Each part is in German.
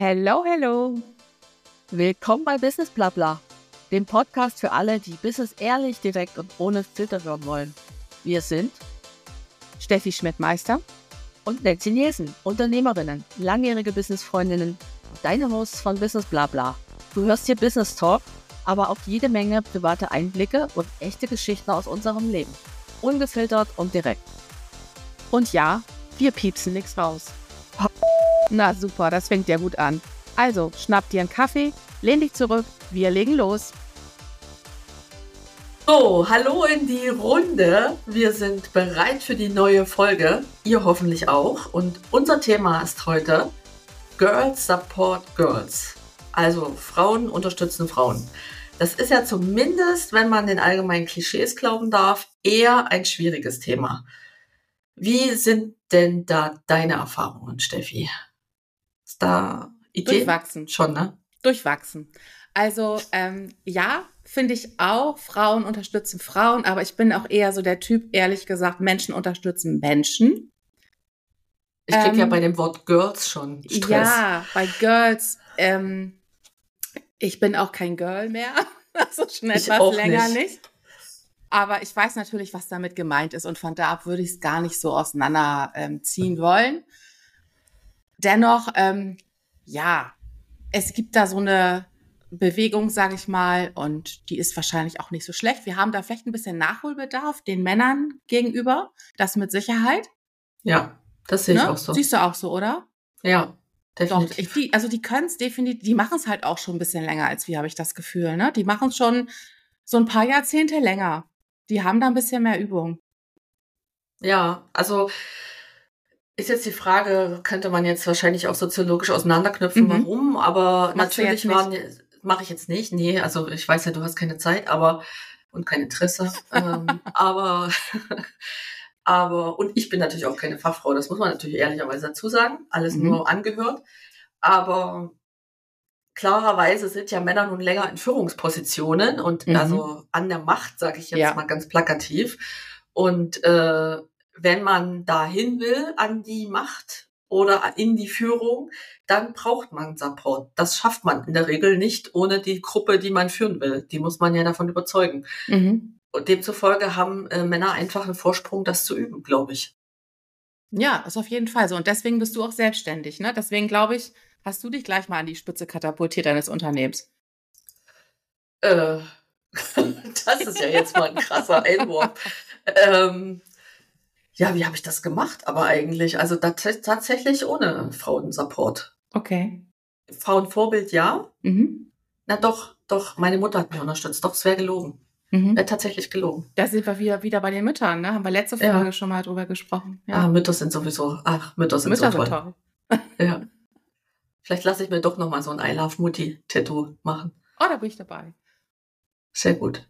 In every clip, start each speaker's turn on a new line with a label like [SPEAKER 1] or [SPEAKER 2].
[SPEAKER 1] Hello, hello. Willkommen bei Business Blabla, dem Podcast für alle, die Business ehrlich, direkt und ohne Filter hören wollen. Wir sind Steffi Schmidt-Meister und Nancy Nielsen, Unternehmerinnen, langjährige Businessfreundinnen, deine Hosts von Business Blabla. Du hörst hier Business Talk, aber auch jede Menge private Einblicke und echte Geschichten aus unserem Leben. Ungefiltert und direkt. Und ja, wir piepsen nichts raus. Na super, das fängt ja gut an. Also, schnapp dir einen Kaffee, lehn dich zurück, wir legen los.
[SPEAKER 2] So, hallo in die Runde. Wir sind bereit für die neue Folge. Ihr hoffentlich auch. Und unser Thema ist heute Girls Support Girls. Also Frauen unterstützen Frauen. Das ist ja zumindest, wenn man den allgemeinen Klischees glauben darf, eher ein schwieriges Thema. Wie sind denn da deine Erfahrungen, Steffi? Ist da Ideen?
[SPEAKER 3] Durchwachsen.
[SPEAKER 2] Schon, ne?
[SPEAKER 3] Durchwachsen. Also ja, finde ich auch, Frauen unterstützen Frauen, aber ich bin auch eher so der Typ, ehrlich gesagt, Menschen unterstützen Menschen.
[SPEAKER 2] Ich kriege ja bei dem Wort Girls schon Stress.
[SPEAKER 3] Ja, bei Girls, ich bin auch kein Girl mehr, also schon etwas länger nicht. Aber ich weiß natürlich, was damit gemeint ist und von da ab würde ich es gar nicht so auseinanderziehen wollen. Dennoch, ja, es gibt da so eine Bewegung, sage ich mal, und die ist wahrscheinlich auch nicht so schlecht. Wir haben da vielleicht ein bisschen Nachholbedarf den Männern gegenüber, das mit Sicherheit.
[SPEAKER 2] Ja, das sehe ich auch so.
[SPEAKER 3] Siehst du auch so, oder?
[SPEAKER 2] Ja, definitiv.
[SPEAKER 3] Doch, die können es definitiv, die machen es halt auch schon ein bisschen länger als wir, habe ich das Gefühl, ne? Die machen es schon so ein paar Jahrzehnte länger. Die haben da ein bisschen mehr Übung.
[SPEAKER 2] Ja, also ist jetzt die Frage, könnte man jetzt wahrscheinlich auch soziologisch auseinanderknüpfen, warum, aber
[SPEAKER 3] Machst
[SPEAKER 2] natürlich mache ich jetzt nicht. Nee, also ich weiß ja, du hast keine Zeit, und kein Interesse, und ich bin natürlich auch keine Fachfrau, das muss man natürlich ehrlicherweise dazu sagen, alles nur angehört, aber klarerweise sind ja Männer nun länger in Führungspositionen und also an der Macht, sage ich jetzt mal ganz plakativ. Und wenn man dahin will, an die Macht oder in die Führung, dann braucht man Support. Das schafft man in der Regel nicht ohne die Gruppe, die man führen will. Die muss man ja davon überzeugen. Und demzufolge haben Männer einfach einen Vorsprung, das zu üben, glaube ich.
[SPEAKER 3] Ja, ist auf jeden Fall so. Und deswegen bist du auch selbstständig, ne? Deswegen, glaube ich, hast du dich gleich mal an die Spitze katapultiert deines Unternehmens.
[SPEAKER 2] Das ist ja jetzt mal ein krasser Einwurf. Ja, wie habe ich das gemacht? Aber eigentlich, also tatsächlich ohne Frauensupport.
[SPEAKER 3] Okay.
[SPEAKER 2] Frauenvorbild, ja. Na doch, meine Mutter hat mich unterstützt. Doch, es wäre gelogen. Wäre tatsächlich gelogen.
[SPEAKER 3] Da sind wir wieder bei den Müttern, ne? Haben wir letzte Folge schon mal drüber gesprochen. Ja.
[SPEAKER 2] Mütter sind so toll. Ja. Vielleicht lasse ich mir doch nochmal so ein I Love Mutti-Tattoo machen.
[SPEAKER 3] Oh, da bin ich dabei.
[SPEAKER 2] Sehr gut.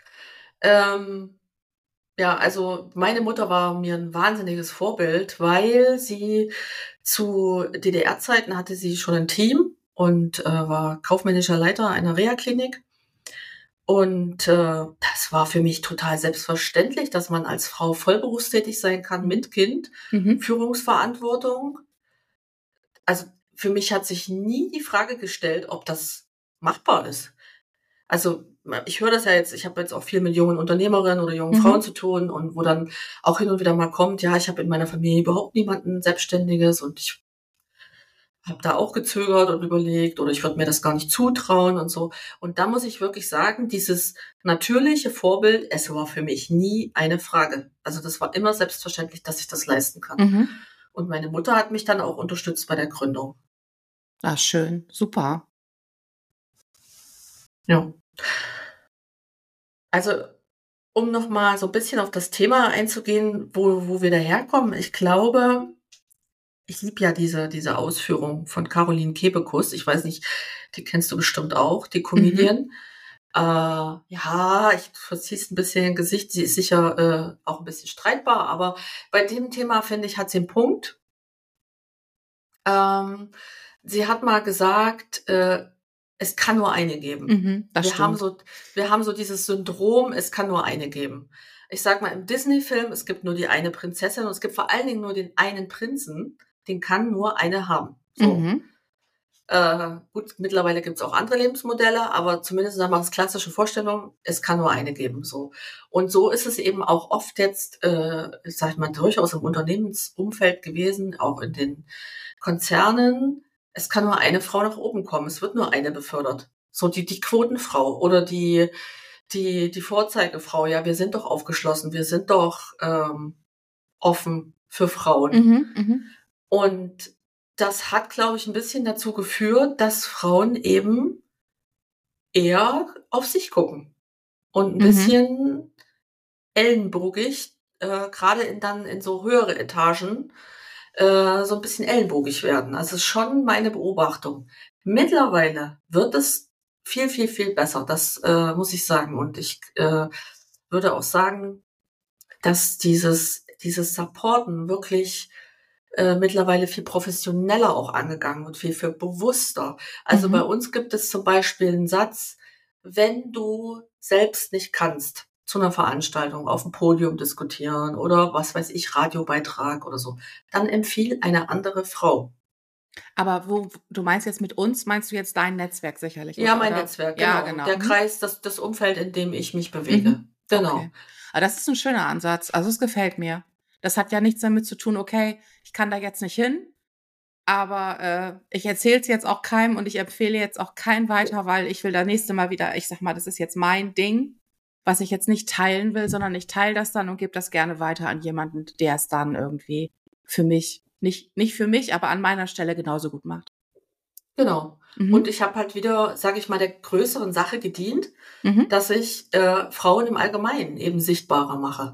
[SPEAKER 2] Ja, also meine Mutter war mir ein wahnsinniges Vorbild, weil sie zu DDR-Zeiten hatte sie schon ein Team und war kaufmännischer Leiter einer Reha-Klinik. Und das war für mich total selbstverständlich, dass man als Frau vollberufstätig sein kann mit Kind, Führungsverantwortung. Also für mich hat sich nie die Frage gestellt, ob das machbar ist. Also ich höre das ja jetzt, ich habe jetzt auch viel mit jungen Unternehmerinnen oder jungen Frauen zu tun und wo dann auch hin und wieder mal kommt, ja, ich habe in meiner Familie überhaupt niemanden Selbstständiges und ich habe da auch gezögert und überlegt oder ich würde mir das gar nicht zutrauen und so. Und da muss ich wirklich sagen, dieses natürliche Vorbild, es war für mich nie eine Frage. Also das war immer selbstverständlich, dass ich das leisten kann. Und meine Mutter hat mich dann auch unterstützt bei der Gründung.
[SPEAKER 3] Ah, schön, super.
[SPEAKER 2] Ja. Also, um nochmal so ein bisschen auf das Thema einzugehen, wo wir daherkommen. Ich glaube, ich liebe ja diese Ausführung von Caroline Kebekus. Ich weiß nicht, die kennst du bestimmt auch, die Comedian. Ja, ich verzieh's ein bisschen im Gesicht. Sie ist sicher auch ein bisschen streitbar, aber bei dem Thema, finde ich, hat sie einen Punkt. Sie hat mal gesagt, es kann nur eine geben. Wir haben so dieses Syndrom, es kann nur eine geben. Ich sag mal, im Disney-Film, es gibt nur die eine Prinzessin und es gibt vor allen Dingen nur den einen Prinzen, den kann nur eine haben. So. Gut, mittlerweile gibt es auch andere Lebensmodelle, aber zumindest sagen wir das klassische Vorstellung, es kann nur eine geben. So. Und so ist es eben auch oft jetzt, sag ich mal, durchaus im Unternehmensumfeld gewesen, auch in den Konzernen. Es kann nur eine Frau nach oben kommen, es wird nur eine befördert. So die Quotenfrau oder die Vorzeigefrau, ja, wir sind doch aufgeschlossen, wir sind doch offen für Frauen. Und das hat, glaube ich, ein bisschen dazu geführt, dass Frauen eben eher auf sich gucken und ein bisschen ellenbogig, gerade in so höhere Etagen, so ein bisschen ellenbogig werden. Also ist schon meine Beobachtung. Mittlerweile wird es viel, viel, viel besser. Das muss ich sagen. Und ich würde auch sagen, dass dieses Supporten wirklich mittlerweile viel professioneller auch angegangen wird, viel bewusster. Also bei uns gibt es zum Beispiel einen Satz, wenn du selbst nicht kannst, zu einer Veranstaltung auf dem Podium diskutieren oder was weiß ich, Radiobeitrag oder so, dann empfiehl eine andere Frau.
[SPEAKER 3] Aber du meinst jetzt mit uns, meinst du jetzt dein Netzwerk sicherlich?
[SPEAKER 2] Ja, mein Netzwerk, genau.
[SPEAKER 3] Ja, genau.
[SPEAKER 2] Der Kreis, das Umfeld, in dem ich mich bewege. Genau.
[SPEAKER 3] Okay. Aber das ist ein schöner Ansatz. Also es gefällt mir. Das hat ja nichts damit zu tun, okay, ich kann da jetzt nicht hin, aber ich erzähle es jetzt auch keinem und ich empfehle jetzt auch keinen weiter, weil ich will das nächste Mal wieder, ich sag mal, das ist jetzt mein Ding, was ich jetzt nicht teilen will, sondern ich teile das dann und gebe das gerne weiter an jemanden, der es dann irgendwie für mich, nicht für mich, aber an meiner Stelle genauso gut macht.
[SPEAKER 2] Genau. Und ich habe halt wieder, sage ich mal, der größeren Sache gedient, dass ich Frauen im Allgemeinen eben sichtbarer mache.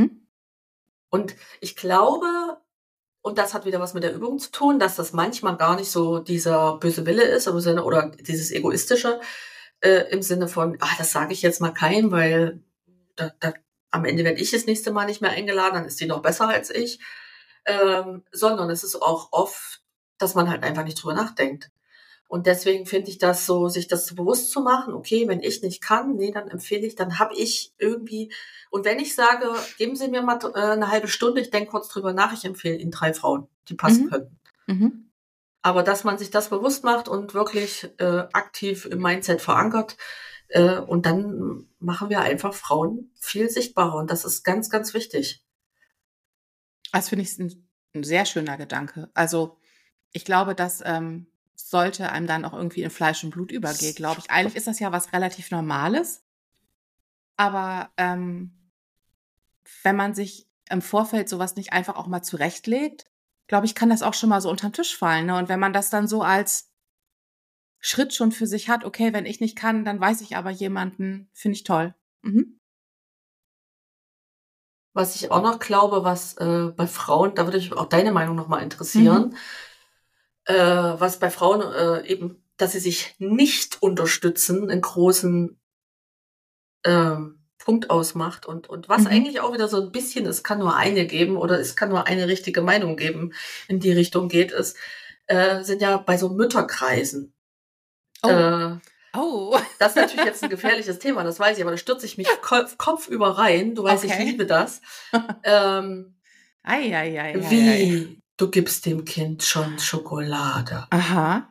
[SPEAKER 2] Und ich glaube, und das hat wieder was mit der Übung zu tun, dass das manchmal gar nicht so dieser böse Wille ist im Sinne, oder dieses Egoistische im Sinne von, das sage ich jetzt mal keinem, weil am Ende werde ich das nächste Mal nicht mehr eingeladen, dann ist die noch besser als ich. Sondern es ist auch oft, dass man halt einfach nicht drüber nachdenkt. Und deswegen finde ich das so, sich das so bewusst zu machen, okay, wenn ich nicht kann, nee, dann empfehle ich, dann habe ich irgendwie, und wenn ich sage, geben Sie mir mal eine halbe Stunde, ich denke kurz drüber nach, ich empfehle Ihnen 3 Frauen, die passen könnten. Aber dass man sich das bewusst macht und wirklich aktiv im Mindset verankert, und dann machen wir einfach Frauen viel sichtbarer und das ist ganz, ganz wichtig.
[SPEAKER 3] Das finde ich ein sehr schöner Gedanke. Also ich glaube, dass sollte einem dann auch irgendwie in Fleisch und Blut übergehen, glaube ich. Eigentlich ist das ja was relativ Normales. Aber wenn man sich im Vorfeld sowas nicht einfach auch mal zurechtlegt, glaube ich, kann das auch schon mal so unterm Tisch fallen. Ne? Und wenn man das dann so als Schritt schon für sich hat, okay, wenn ich nicht kann, dann weiß ich aber jemanden, finde ich toll.
[SPEAKER 2] Was ich auch noch glaube, was bei Frauen, da würde ich auch deine Meinung nochmal interessieren, was bei Frauen eben, dass sie sich nicht unterstützen, einen großen Punkt ausmacht und was eigentlich auch wieder so ein bisschen, es kann nur eine geben oder es kann nur eine richtige Meinung geben, in die Richtung geht es, sind ja bei so Mütterkreisen. Das ist natürlich jetzt ein gefährliches Thema, das weiß ich, aber da stürze ich mich kopfüber rein. Du weißt, ich liebe das. Wie? Du gibst dem Kind schon Schokolade.
[SPEAKER 3] Aha.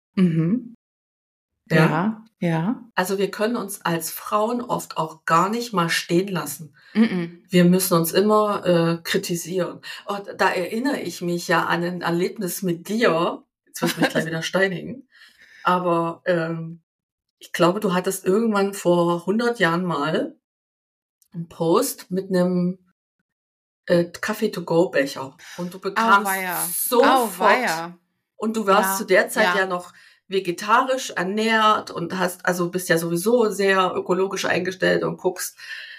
[SPEAKER 3] Ja.
[SPEAKER 2] Also wir können uns als Frauen oft auch gar nicht mal stehen lassen. Wir müssen uns immer kritisieren. Und da erinnere ich mich ja an ein Erlebnis mit dir. Jetzt wirst du mich gleich wieder steinigen. Aber ich glaube, du hattest irgendwann vor 100 Jahren mal einen Post mit einem Kaffee-to-go-Becher. Und du bekamst sofort. Und du warst zu der Zeit ja noch vegetarisch ernährt und bist ja sowieso sehr ökologisch eingestellt und guckst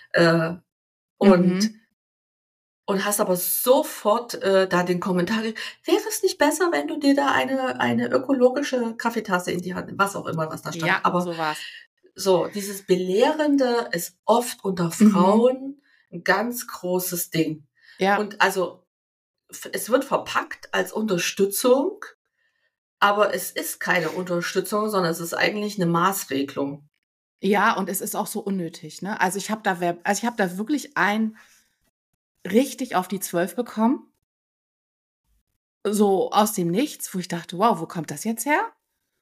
[SPEAKER 2] und hast aber sofort da den Kommentar, wäre es nicht besser, wenn du dir da eine ökologische Kaffeetasse in die Hand nimmst, was auch immer, was da stand.
[SPEAKER 3] Ja,
[SPEAKER 2] aber
[SPEAKER 3] so war's.
[SPEAKER 2] So, dieses Belehrende ist oft unter Frauen ein ganz großes Ding.
[SPEAKER 3] Ja.
[SPEAKER 2] Und also es wird verpackt als Unterstützung, aber es ist keine Unterstützung, sondern es ist eigentlich eine Maßregelung.
[SPEAKER 3] Ja, und es ist auch so unnötig, ne? Also ich habe da wirklich richtig auf die 12 bekommen. So aus dem Nichts, wo ich dachte, wow, wo kommt das jetzt her?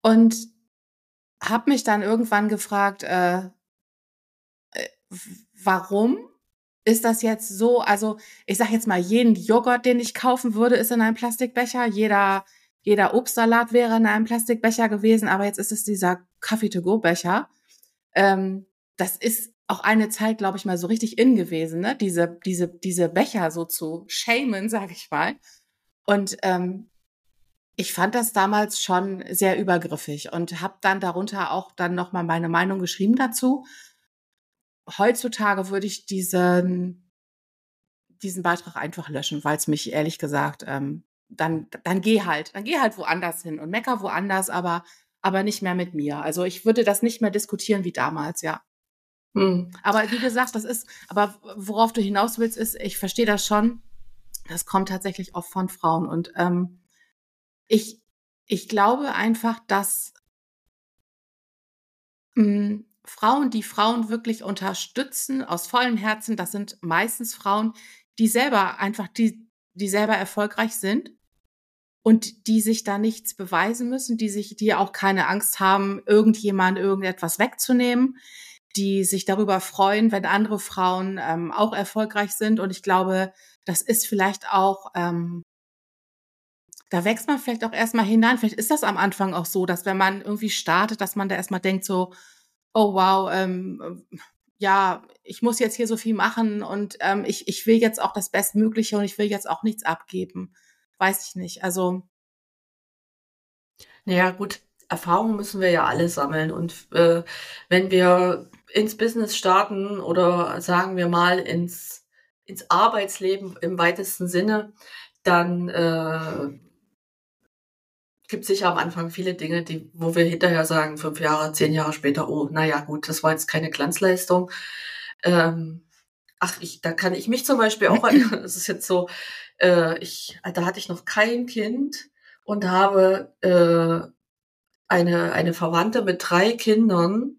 [SPEAKER 3] und habe mich dann irgendwann gefragt, warum ist das jetzt so? Also ich sage jetzt mal, jeden Joghurt, den ich kaufen würde, ist in einem Plastikbecher. Jeder Obstsalat wäre in einem Plastikbecher gewesen, aber jetzt ist es dieser Coffee-to-go-Becher. Das ist auch eine Zeit, glaube ich, mal so richtig in gewesen, ne? Diese Becher so zu shamen, sage ich mal. Und ich fand das damals schon sehr übergriffig und habe dann darunter auch dann nochmal meine Meinung geschrieben dazu. Heutzutage würde ich diesen Beitrag einfach löschen, weil es mich ehrlich gesagt, dann geh halt woanders hin und mecker woanders, aber nicht mehr mit mir. Also ich würde das nicht mehr diskutieren wie damals, ja. Aber wie gesagt, aber worauf du hinaus willst, ist, ich verstehe das schon, das kommt tatsächlich oft von Frauen und ich glaube einfach, dass Frauen, die Frauen wirklich unterstützen, aus vollem Herzen, das sind meistens Frauen, die selber erfolgreich sind und die sich da nichts beweisen müssen, die auch keine Angst haben, irgendetwas wegzunehmen, die sich darüber freuen, wenn andere Frauen auch erfolgreich sind. Und ich glaube, das ist vielleicht auch, da wächst man vielleicht auch erstmal hinein. Vielleicht ist das am Anfang auch so, dass wenn man irgendwie startet, dass man da erstmal denkt so, oh wow, ja, ich muss jetzt hier so viel machen und ich will jetzt auch das Bestmögliche und ich will jetzt auch nichts abgeben. Weiß ich nicht. Also.
[SPEAKER 2] Naja, gut, Erfahrungen müssen wir ja alle sammeln. Und wenn wir ins Business starten oder sagen wir mal ins Arbeitsleben im weitesten Sinne, dann gibt es sicher am Anfang viele Dinge, wo wir hinterher sagen, 5 Jahre, 10 Jahre später, oh, naja, gut, das war jetzt keine Glanzleistung. Da kann ich mich zum Beispiel auch erinnern, es ist jetzt so, da hatte ich noch kein Kind und habe eine Verwandte mit 3 Kindern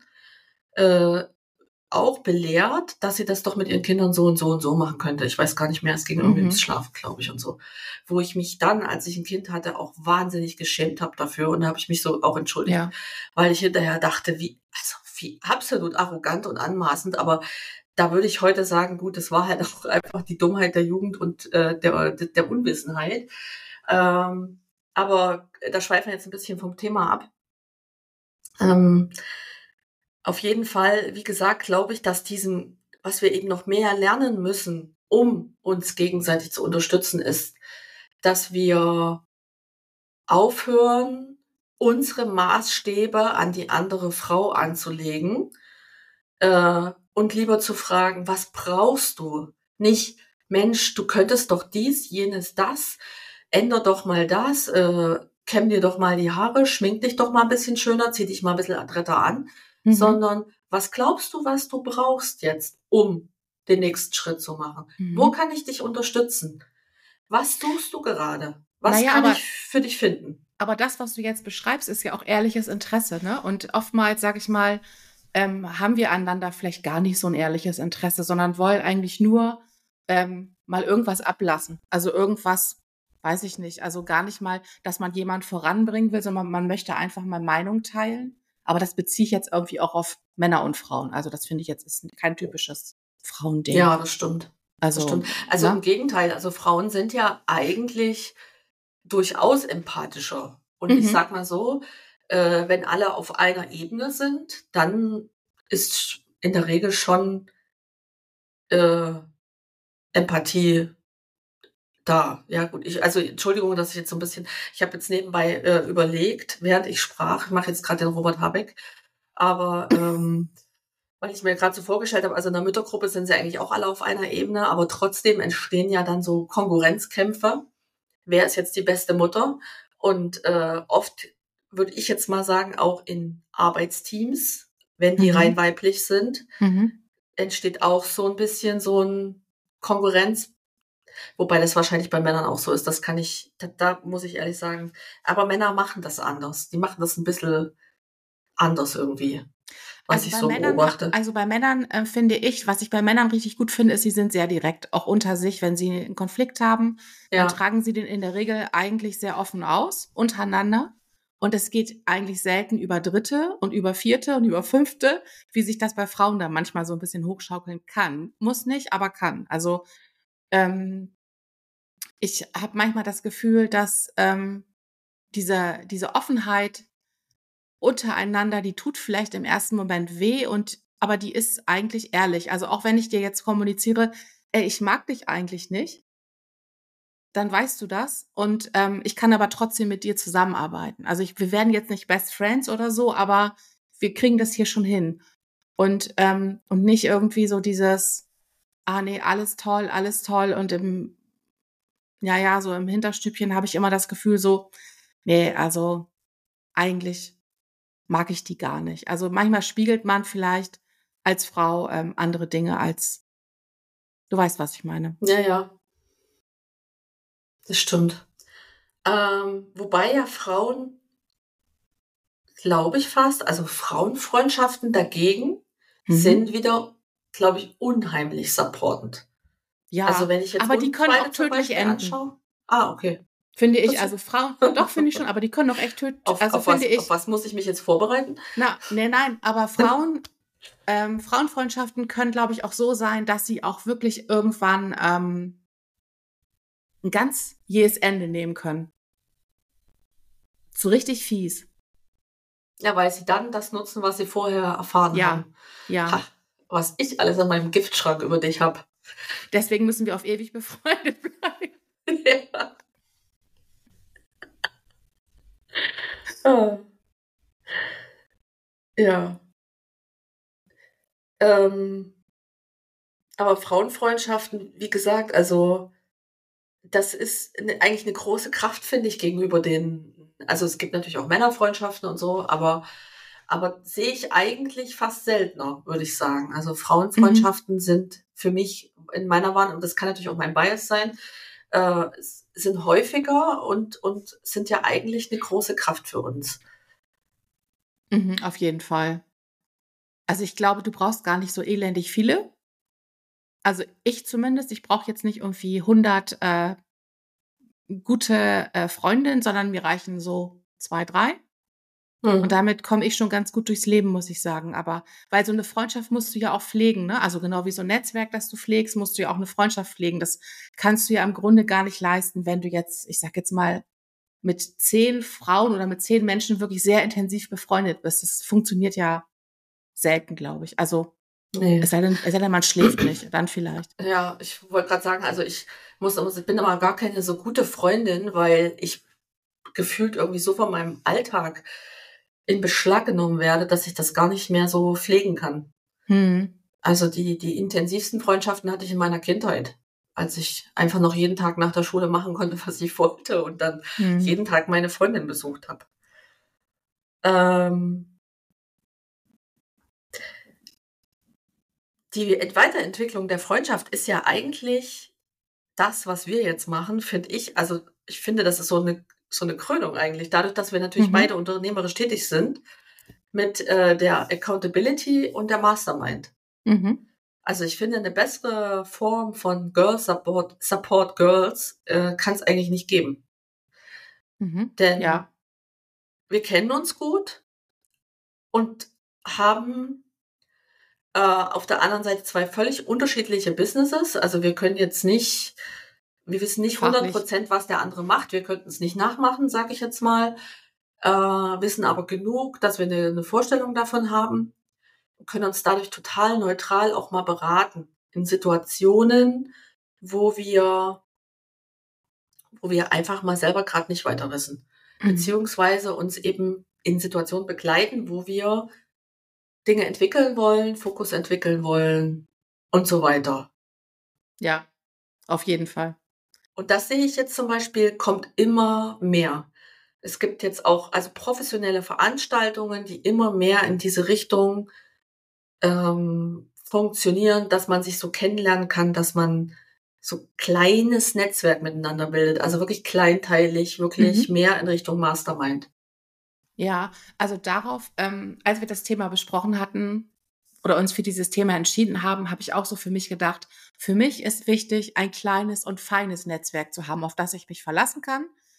[SPEAKER 2] auch belehrt, dass sie das doch mit ihren Kindern so und so und so machen könnte. Ich weiß gar nicht mehr, es ging irgendwie ums Schlafen, glaube ich, und so. Wo ich mich dann, als ich ein Kind hatte, auch wahnsinnig geschämt habe dafür und da habe ich mich so auch entschuldigt, weil ich hinterher dachte, wie absolut arrogant und anmaßend, aber da würde ich heute sagen, gut, das war halt auch einfach die Dummheit der Jugend und der Unwissenheit. Aber da schweifen wir jetzt ein bisschen vom Thema ab. Auf jeden Fall, wie gesagt, glaube ich, dass was wir eben noch mehr lernen müssen, um uns gegenseitig zu unterstützen, ist, dass wir aufhören, unsere Maßstäbe an die andere Frau anzulegen und lieber zu fragen, was brauchst du? Nicht, Mensch, du könntest doch dies, jenes, das, änder doch mal das, kämm dir doch mal die Haare, schmink dich doch mal ein bisschen schöner, zieh dich mal ein bisschen adretter an, sondern was glaubst du, was du brauchst jetzt, um den nächsten Schritt zu machen? Wo kann ich dich unterstützen? Was suchst du gerade? Was kann ich für dich finden?
[SPEAKER 3] Aber das, was du jetzt beschreibst, ist ja auch ehrliches Interesse, ne? Und oftmals, sag ich mal, haben wir einander vielleicht gar nicht so ein ehrliches Interesse, sondern wollen eigentlich nur mal irgendwas ablassen. Also irgendwas, weiß ich nicht, also gar nicht mal, dass man jemand voranbringen will, sondern man möchte einfach mal Meinung teilen. Aber das beziehe ich jetzt irgendwie auch auf Männer und Frauen. Also das finde ich jetzt ist kein typisches Frauending.
[SPEAKER 2] Ja, das stimmt. Also im Gegenteil, also Frauen sind ja eigentlich durchaus empathischer. Und ich sag mal so, wenn alle auf einer Ebene sind, dann ist in der Regel schon Empathie da. Ja gut, Entschuldigung, dass ich jetzt so ein bisschen, ich habe jetzt nebenbei überlegt, während ich sprach, ich mache jetzt gerade den Robert Habeck, aber weil ich mir gerade so vorgestellt habe, also in der Müttergruppe sind sie eigentlich auch alle auf einer Ebene, aber trotzdem entstehen ja dann so Konkurrenzkämpfe. Wer ist jetzt die beste Mutter? Und oft würde ich jetzt mal sagen, auch in Arbeitsteams, wenn die rein weiblich sind, entsteht auch so ein bisschen so ein Konkurrenz, wobei das wahrscheinlich bei Männern auch so ist. Da muss ich ehrlich sagen, aber Männer machen das anders. Die machen das ein bisschen anders irgendwie. Was ich so beobachte.
[SPEAKER 3] Also bei Männern finde ich, was ich bei Männern richtig gut finde, ist, sie sind sehr direkt, auch unter sich. Wenn sie einen Konflikt haben, dann tragen sie den in der Regel eigentlich sehr offen aus, untereinander. Und es geht eigentlich selten über Dritte und über Vierte und über Fünfte, wie sich das bei Frauen dann manchmal so ein bisschen hochschaukeln kann. Muss nicht, aber kann. Also ich habe manchmal das Gefühl, dass diese Offenheit untereinander, die tut vielleicht im ersten Moment weh, aber die ist eigentlich ehrlich. Also auch wenn ich dir jetzt kommuniziere, ey, ich mag dich eigentlich nicht, dann weißt du das. Und ich kann aber trotzdem mit dir zusammenarbeiten. Also wir werden jetzt nicht Best Friends oder so, aber wir kriegen das hier schon hin. Und nicht irgendwie so dieses, nee, alles toll. Und so im Hinterstübchen habe ich immer das Gefühl so, nee, also eigentlich mag ich die gar nicht. Also manchmal spiegelt man vielleicht als Frau andere Dinge als, du weißt, was ich meine.
[SPEAKER 2] Ja, ja. Das stimmt. Wobei ja Frauen, glaube ich fast, also Frauenfreundschaften dagegen sind wieder, glaube ich, unheimlich supportend.
[SPEAKER 3] Ja,
[SPEAKER 2] also wenn ich jetzt
[SPEAKER 3] aber die können auch tödlich enden.
[SPEAKER 2] Anschaue, okay.
[SPEAKER 3] Finde ich, also Frauen, doch, finde ich schon, aber die können auch echt tödlich,
[SPEAKER 2] auf was muss ich mich jetzt vorbereiten?
[SPEAKER 3] Nein, aber Frauenfreundschaften können, glaube ich, auch so sein, dass sie auch wirklich irgendwann ein ganz jähes Ende nehmen können. So richtig fies.
[SPEAKER 2] Ja, weil sie dann das nutzen, was sie vorher erfahren haben.
[SPEAKER 3] Ja.
[SPEAKER 2] Was ich alles in meinem Giftschrank über dich habe.
[SPEAKER 3] Deswegen müssen wir auf ewig befreundet bleiben.
[SPEAKER 2] Ja. Ja. Aber Frauenfreundschaften, wie gesagt, also das ist eigentlich eine große Kraft, finde ich, gegenüber also es gibt natürlich auch Männerfreundschaften und so, aber sehe ich eigentlich fast seltener, würde ich sagen. Also Frauenfreundschaften sind für mich in meiner Wahrnehmung, das kann natürlich auch mein Bias sein, sind häufiger und sind ja eigentlich eine große Kraft für uns.
[SPEAKER 3] Auf jeden Fall. Also ich glaube, du brauchst gar nicht so elendig viele. Also ich zumindest, ich brauche jetzt nicht irgendwie 100 gute Freundinnen, sondern mir reichen so 2, 3. Und damit komme ich schon ganz gut durchs Leben, muss ich sagen. Aber weil so eine Freundschaft musst du ja auch pflegen, ne? Also genau wie so ein Netzwerk, das du pflegst, musst du ja auch eine Freundschaft pflegen. Das kannst du ja im Grunde gar nicht leisten, wenn du jetzt, ich sag jetzt mal, mit 10 Frauen oder mit 10 Menschen wirklich sehr intensiv befreundet bist. Das funktioniert ja selten, glaube ich. Also
[SPEAKER 2] Nee.
[SPEAKER 3] es sei denn, man schläft nicht, dann vielleicht.
[SPEAKER 2] Ja, ich wollte gerade sagen, also ich bin aber gar keine so gute Freundin, weil ich gefühlt irgendwie so von meinem Alltag in Beschlag genommen werde, dass ich das gar nicht mehr so pflegen kann. Also die intensivsten Freundschaften hatte ich in meiner Kindheit, als ich einfach noch jeden Tag nach der Schule machen konnte, was ich wollte und dann jeden Tag meine Freundin besucht habe. Die Weiterentwicklung der Freundschaft ist ja eigentlich das, was wir jetzt machen, finde ich. Also ich finde, das ist so eine Krönung eigentlich. Dadurch, dass wir natürlich beide unternehmerisch tätig sind, mit der Accountability und der Mastermind. Also ich finde, eine bessere Form von Girl Support Girls kann es eigentlich nicht geben. Denn wir kennen uns gut und haben auf der anderen Seite 2 völlig unterschiedliche Businesses. Also wir wissen nicht 100%, was der andere macht. Wir könnten es nicht nachmachen, sage ich jetzt mal. Wissen aber genug, dass wir eine Vorstellung davon haben und können uns dadurch total neutral auch mal beraten in Situationen, wo wir einfach mal selber gerade nicht weiter wissen. Beziehungsweise uns eben in Situationen begleiten, wo wir Dinge entwickeln wollen, Fokus entwickeln wollen und so weiter.
[SPEAKER 3] Ja, auf jeden Fall.
[SPEAKER 2] Und das sehe ich jetzt zum Beispiel, kommt immer mehr. Es gibt jetzt auch also professionelle Veranstaltungen, die immer mehr in diese Richtung funktionieren, dass man sich so kennenlernen kann, dass man so kleines Netzwerk miteinander bildet. Also wirklich kleinteilig, wirklich mehr in Richtung Mastermind.
[SPEAKER 3] Ja, also darauf, als wir das Thema besprochen hatten oder uns für dieses Thema entschieden haben, habe ich auch so für mich gedacht, für mich ist wichtig, ein kleines und feines Netzwerk zu haben, auf das ich mich verlassen kann,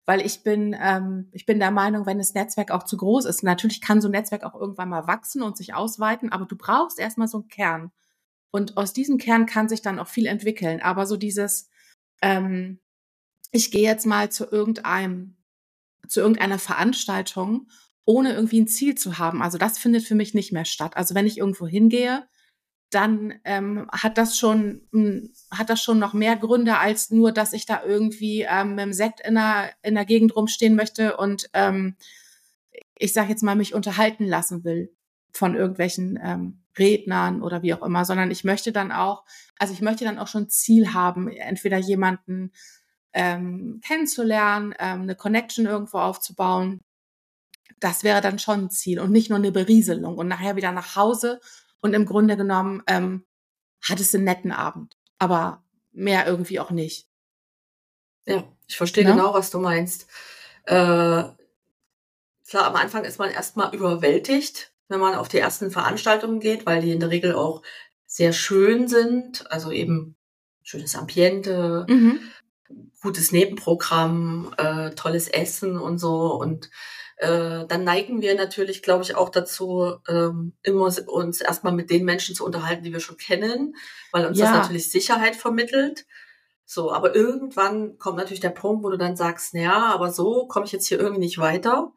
[SPEAKER 3] weil ich bin der Meinung, wenn das Netzwerk auch zu groß ist, natürlich kann so ein Netzwerk auch irgendwann mal wachsen und sich ausweiten, aber du brauchst erstmal so einen Kern. Und aus diesem Kern kann sich dann auch viel entwickeln. Aber so dieses, ich gehe jetzt mal zu irgendeiner Veranstaltung, ohne irgendwie ein Ziel zu haben. Also das findet für mich nicht mehr statt. Also wenn ich irgendwo hingehe, dann hat das schon noch mehr Gründe als nur, dass ich da irgendwie mit dem Sekt in der Gegend rumstehen möchte und ich sage jetzt mal, mich unterhalten lassen will von irgendwelchen Rednern oder wie auch immer, sondern ich möchte dann auch schon ein Ziel haben, entweder jemanden kennenzulernen, eine Connection irgendwo aufzubauen. Das wäre dann schon ein Ziel und nicht nur eine Berieselung und nachher wieder nach Hause und im Grunde genommen hattest du einen netten Abend, aber mehr irgendwie auch nicht.
[SPEAKER 2] Ja, ich verstehe genau, was du meinst. Klar, am Anfang ist man erstmal überwältigt, wenn man auf die ersten Veranstaltungen geht, weil die in der Regel auch sehr schön sind, also eben schönes Ambiente, gutes Nebenprogramm, tolles Essen und so. Und dann neigen wir natürlich, glaube ich, auch dazu, immer uns erstmal mit den Menschen zu unterhalten, die wir schon kennen, weil uns das natürlich Sicherheit vermittelt. So, aber irgendwann kommt natürlich der Punkt, wo du dann sagst, naja, aber so komme ich jetzt hier irgendwie nicht weiter.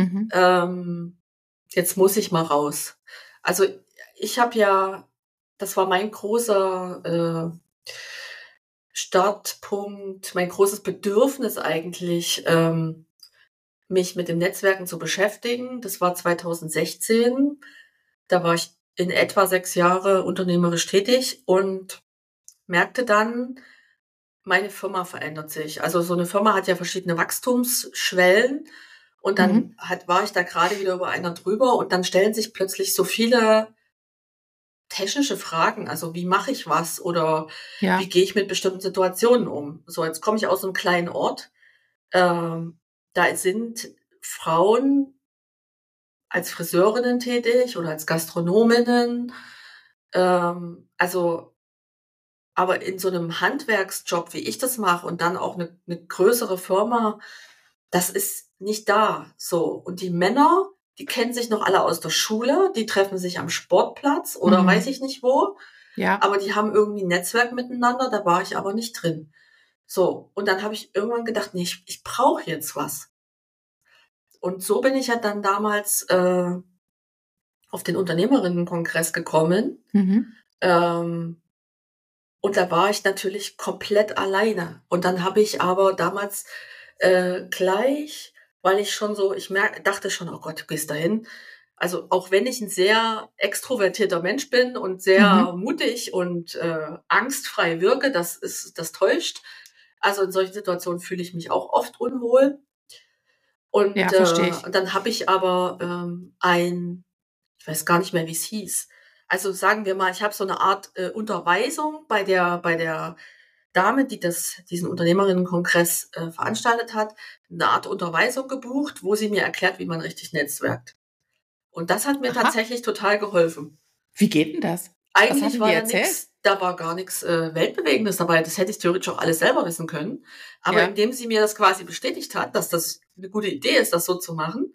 [SPEAKER 2] Jetzt muss ich mal raus. Also ich habe das war mein großer Startpunkt, mein großes Bedürfnis eigentlich, mich mit dem Netzwerken zu beschäftigen. Das war 2016. Da war ich in etwa 6 Jahre unternehmerisch tätig und merkte dann, meine Firma verändert sich. Also so eine Firma hat ja verschiedene Wachstumsschwellen und dann war ich da gerade wieder über einer drüber und dann stellen sich plötzlich so viele technische Fragen, also wie mache ich was oder wie gehe ich mit bestimmten Situationen um? So, jetzt komme ich aus einem kleinen Ort. Da sind Frauen als Friseurinnen tätig oder als Gastronominnen. Also, aber in so einem Handwerksjob, wie ich das mache und dann auch eine größere Firma, das ist nicht da. So. Und die Männer, die kennen sich noch alle aus der Schule, die treffen sich am Sportplatz oder weiß ich nicht wo.
[SPEAKER 3] Ja.
[SPEAKER 2] Aber die haben irgendwie ein Netzwerk miteinander, da war ich aber nicht drin. So, und dann habe ich irgendwann gedacht, nee, ich brauche jetzt was. Und so bin ich ja dann damals auf den Unternehmerinnenkongress gekommen. Und da war ich natürlich komplett alleine. Und dann habe ich aber damals gleich, weil ich schon so, dachte schon, oh Gott, du gehst dahin. Also auch wenn ich ein sehr extrovertierter Mensch bin und sehr mutig und angstfrei wirke, das täuscht. Also in solchen Situationen fühle ich mich auch oft unwohl. Und
[SPEAKER 3] verstehe ich.
[SPEAKER 2] dann habe ich aber ich weiß gar nicht mehr, wie es hieß. Also sagen wir mal, ich habe so eine Art Unterweisung bei der Dame, die diesen Unternehmerinnenkongress veranstaltet hat, eine Art Unterweisung gebucht, wo sie mir erklärt, wie man richtig netzwerkt. Und das hat mir tatsächlich total geholfen.
[SPEAKER 3] Wie geht denn das?
[SPEAKER 2] Eigentlich war da war gar nichts Weltbewegendes dabei. Das hätte ich theoretisch auch alles selber wissen können. Aber indem sie mir das quasi bestätigt hat, dass das eine gute Idee ist, das so zu machen,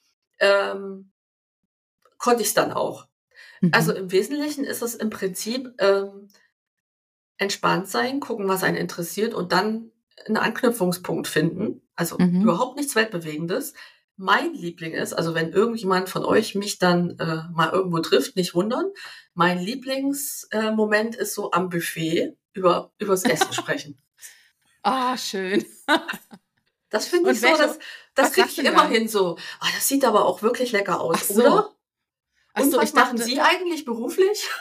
[SPEAKER 2] konnte ich es dann auch. Also im Wesentlichen ist es im Prinzip entspannt sein, gucken, was einen interessiert und dann einen Anknüpfungspunkt finden. Also überhaupt nichts Weltbewegendes. Mein Liebling ist, also wenn irgendjemand von euch mich dann mal irgendwo trifft, nicht wundern, mein Lieblingsmoment ist so am Buffet übers Essen sprechen.
[SPEAKER 3] Ah, schön.
[SPEAKER 2] Das finde ich so, das kriege ich immer hin so. Das sieht aber auch wirklich lecker aus, oder? Und was machen Sie eigentlich beruflich?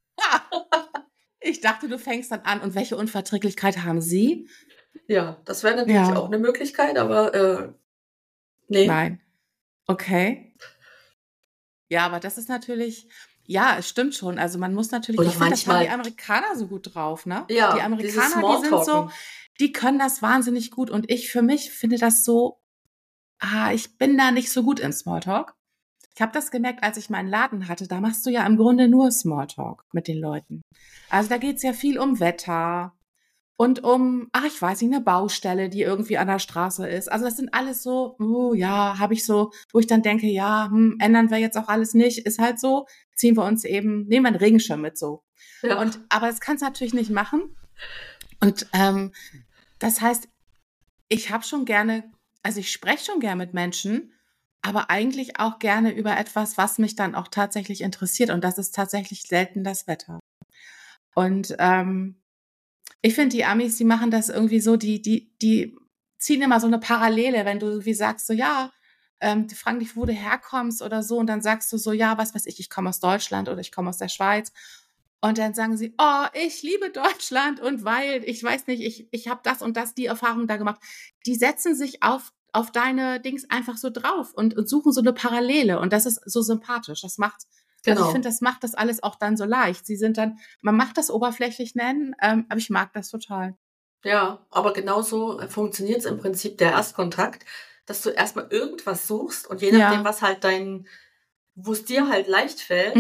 [SPEAKER 3] Ich dachte, du fängst dann an. Und welche Unverträglichkeit haben Sie?
[SPEAKER 2] Ja, das wäre natürlich auch eine Möglichkeit, aber nee.
[SPEAKER 3] Nein. Okay. Ja, aber das ist natürlich, es stimmt schon. Also man muss natürlich,
[SPEAKER 2] ich finde, das haben
[SPEAKER 3] die Amerikaner so gut drauf, ne?
[SPEAKER 2] Ja,
[SPEAKER 3] die Amerikaner, die sind so, die können das wahnsinnig gut. Und ich für mich finde das so, ich bin da nicht so gut im Smalltalk. Ich habe das gemerkt, als ich meinen Laden hatte. Da machst du ja im Grunde nur Smalltalk mit den Leuten. Also da geht's ja viel um Wetter und um, ich weiß nicht, eine Baustelle, die irgendwie an der Straße ist. Also das sind alles so, habe ich so, wo ich dann denke, ändern wir jetzt auch alles nicht, ist halt so, nehmen wir einen Regenschirm mit so.
[SPEAKER 2] Ja.
[SPEAKER 3] Aber das kannst du natürlich nicht machen. Und das heißt, ich spreche schon gerne mit Menschen, aber eigentlich auch gerne über etwas, was mich dann auch tatsächlich interessiert. Und das ist tatsächlich selten das Wetter. Und ich finde, die Amis, die machen das irgendwie so, die ziehen immer so eine Parallele, wenn du wie sagst, so die fragen dich, wo du herkommst oder so, und dann sagst du so, was weiß ich komme aus Deutschland oder ich komme aus der Schweiz. Und dann sagen sie, ich liebe Deutschland und weil, ich weiß nicht, ich habe das und das, die Erfahrung da gemacht. Die setzen sich auf deine Dings einfach so drauf und suchen so eine Parallele, und das ist so sympathisch. Das macht, also ich finde, das macht das alles auch dann so leicht. Sie sind dann, man macht das oberflächlich nennen, aber ich mag das total.
[SPEAKER 2] Ja, aber genauso funktioniert es im Prinzip der Erstkontakt, dass du erstmal irgendwas suchst und je nachdem, was halt wo es dir halt leicht fällt,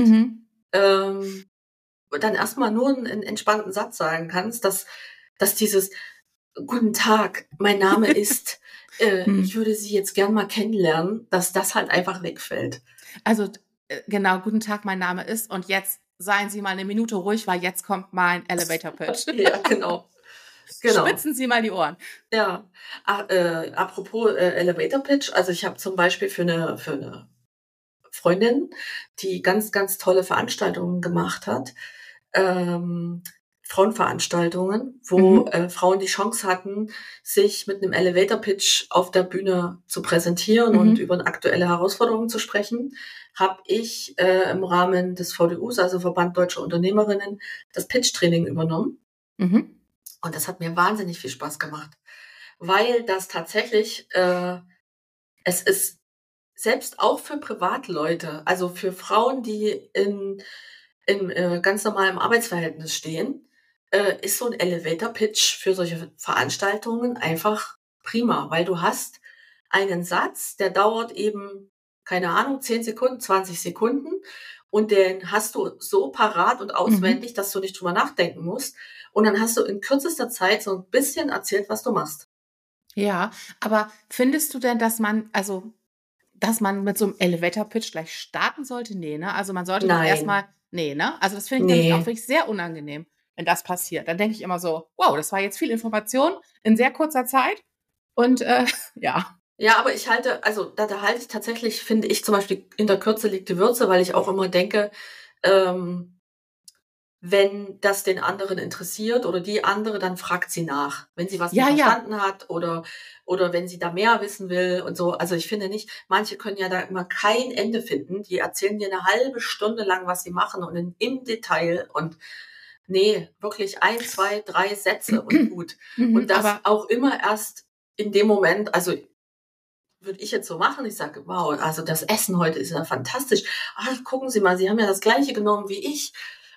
[SPEAKER 2] dann erstmal nur einen entspannten Satz sagen kannst, dass dieses Guten Tag, mein Name ist, ich würde Sie jetzt gern mal kennenlernen, dass das halt einfach wegfällt.
[SPEAKER 3] Also genau, guten Tag, mein Name ist, und jetzt seien Sie mal eine Minute ruhig, weil jetzt kommt mein Elevator Pitch.
[SPEAKER 2] Ja, genau.
[SPEAKER 3] Spitzen Sie mal die Ohren.
[SPEAKER 2] Ja, apropos Elevator Pitch, also ich habe zum Beispiel für eine Freundin, die ganz, ganz tolle Veranstaltungen gemacht hat, Frauenveranstaltungen, wo Frauen die Chance hatten, sich mit einem Elevator-Pitch auf der Bühne zu präsentieren und über aktuelle Herausforderungen zu sprechen, habe ich im Rahmen des VDUs, also Verband Deutscher Unternehmerinnen, das Pitch-Training übernommen. Und das hat mir wahnsinnig viel Spaß gemacht, weil das tatsächlich, es ist selbst auch für Privatleute, also für Frauen, die in ganz normalem Arbeitsverhältnis stehen, ist so ein Elevator-Pitch für solche Veranstaltungen einfach prima, weil du hast einen Satz, der dauert eben, keine Ahnung, 10 Sekunden, 20 Sekunden, und den hast du so parat und auswendig, dass du nicht drüber nachdenken musst. Und dann hast du in kürzester Zeit so ein bisschen erzählt, was du machst.
[SPEAKER 3] Ja, aber findest du denn, dass man mit so einem Elevator-Pitch gleich starten sollte? Nee, ne? Also man sollte doch erstmal, ne? Also das finde ich nämlich auch wirklich sehr unangenehm, wenn das passiert. Dann denke ich immer so, wow, das war jetzt viel Information in sehr kurzer Zeit. Und ja.
[SPEAKER 2] Ja, aber ich halte, also da halte ich tatsächlich, finde ich zum Beispiel, in der Kürze liegt die Würze, weil ich auch immer denke, wenn das den anderen interessiert oder die andere, dann fragt sie nach, wenn sie was nicht verstanden hat oder wenn sie da mehr wissen will und so. Also ich finde nicht, manche können ja da immer kein Ende finden. Die erzählen dir eine halbe Stunde lang, was sie machen und im Detail, und nee, wirklich 1, 2, 3 Sätze und gut. Und das auch immer erst in dem Moment, also würde ich jetzt so machen, ich sage, wow, also das Essen heute ist ja fantastisch. Gucken Sie mal, Sie haben ja das Gleiche genommen wie ich.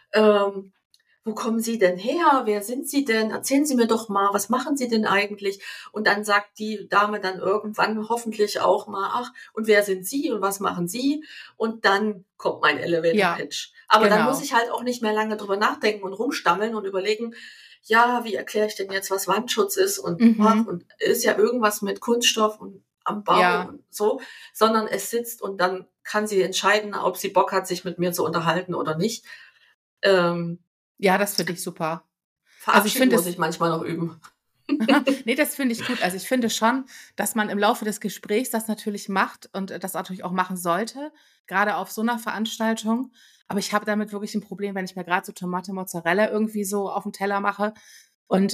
[SPEAKER 2] Wo kommen Sie denn her? Wer sind Sie denn? Erzählen Sie mir doch mal, was machen Sie denn eigentlich? Und dann sagt die Dame dann irgendwann hoffentlich auch mal, und wer sind Sie und was machen Sie? Und dann kommt mein Elevator-Pitch. Aber dann muss ich halt auch nicht mehr lange drüber nachdenken und rumstammeln und überlegen, wie erkläre ich denn jetzt, was Wandschutz ist und ist ja irgendwas mit Kunststoff und am Bau und so, sondern es sitzt und dann kann sie entscheiden, ob sie Bock hat, sich mit mir zu unterhalten oder nicht.
[SPEAKER 3] Ja, das finde ich super.
[SPEAKER 2] Verabschieden muss ich manchmal noch üben.
[SPEAKER 3] Nee, das finde ich gut. Also ich finde schon, dass man im Laufe des Gesprächs das natürlich macht und das natürlich auch machen sollte, gerade auf so einer Veranstaltung. Aber ich habe damit wirklich ein Problem, wenn ich mir gerade so Tomate Mozzarella irgendwie so auf den Teller mache und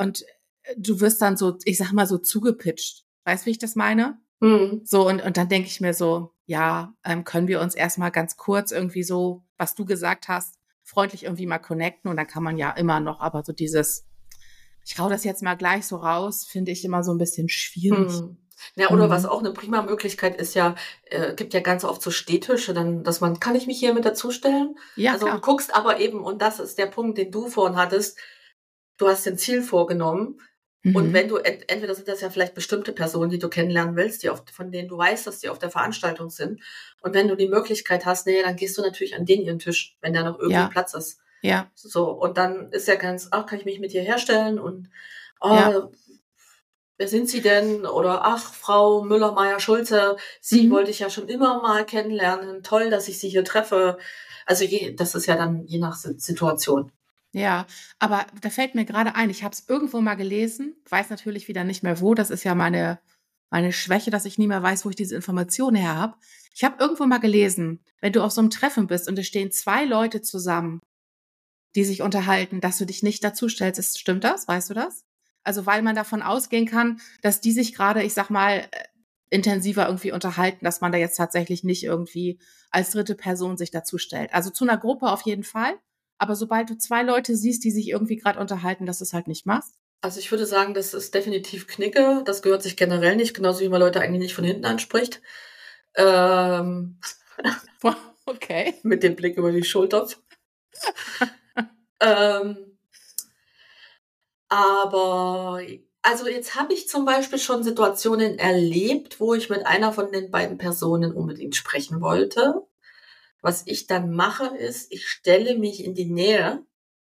[SPEAKER 3] du wirst dann so, ich sag mal so zugepitcht. Weißt du, wie ich das meine? So, und dann denke ich mir so, können wir uns erstmal ganz kurz irgendwie so, was du gesagt hast, freundlich irgendwie mal connecten, und dann kann man ja immer noch, aber so dieses, ich hau das jetzt mal gleich so raus, finde ich immer so ein bisschen schwierig.
[SPEAKER 2] Ja, oder was auch eine prima Möglichkeit ist, gibt ja ganz oft so Stehtische, dann, dass man, kann ich mich hier mit dazustellen?
[SPEAKER 3] Ja,
[SPEAKER 2] also
[SPEAKER 3] klar.
[SPEAKER 2] Du guckst aber eben, und das ist der Punkt, den du vorhin hattest, du hast ein Ziel vorgenommen. Und wenn du, entweder sind das ja vielleicht bestimmte Personen, die du kennenlernen willst, von denen du weißt, dass die auf der Veranstaltung sind. Und wenn du die Möglichkeit hast, dann gehst du natürlich an den ihren Tisch, wenn da noch irgendwie Platz ist.
[SPEAKER 3] Ja.
[SPEAKER 2] So, und dann ist ja ganz, kann ich mich mit dir herstellen und
[SPEAKER 3] Ja.
[SPEAKER 2] wer sind Sie denn? Oder ach, Frau Müller-Meyer-Schulze, Sie wollte ich ja schon immer mal kennenlernen. Toll, dass ich Sie hier treffe. Also das ist ja dann je nach Situation.
[SPEAKER 3] Ja, aber da fällt mir gerade ein, ich habe es irgendwo mal gelesen, weiß natürlich wieder nicht mehr wo. Das ist ja meine Schwäche, dass ich nie mehr weiß, wo ich diese Informationen her habe. Ich habe irgendwo mal gelesen, wenn du auf so einem Treffen bist und es stehen 2 Leute zusammen, die sich unterhalten, dass du dich nicht dazustellst. Stimmt das? Weißt du das? Also, weil man davon ausgehen kann, dass die sich gerade, ich sag mal, intensiver irgendwie unterhalten, dass man da jetzt tatsächlich nicht irgendwie als dritte Person sich dazustellt. Also zu einer Gruppe auf jeden Fall. Aber sobald du 2 Leute siehst, die sich irgendwie gerade unterhalten, dass du es halt nicht machst.
[SPEAKER 2] Also ich würde sagen, das ist definitiv Knicke. Das gehört sich generell nicht, genauso wie man Leute eigentlich nicht von hinten anspricht.
[SPEAKER 3] Okay.
[SPEAKER 2] Mit dem Blick über die Schulter. Aber also jetzt habe ich zum Beispiel schon Situationen erlebt, wo ich mit einer von den beiden Personen unbedingt sprechen wollte. Was ich dann mache, ist, ich stelle mich in die Nähe.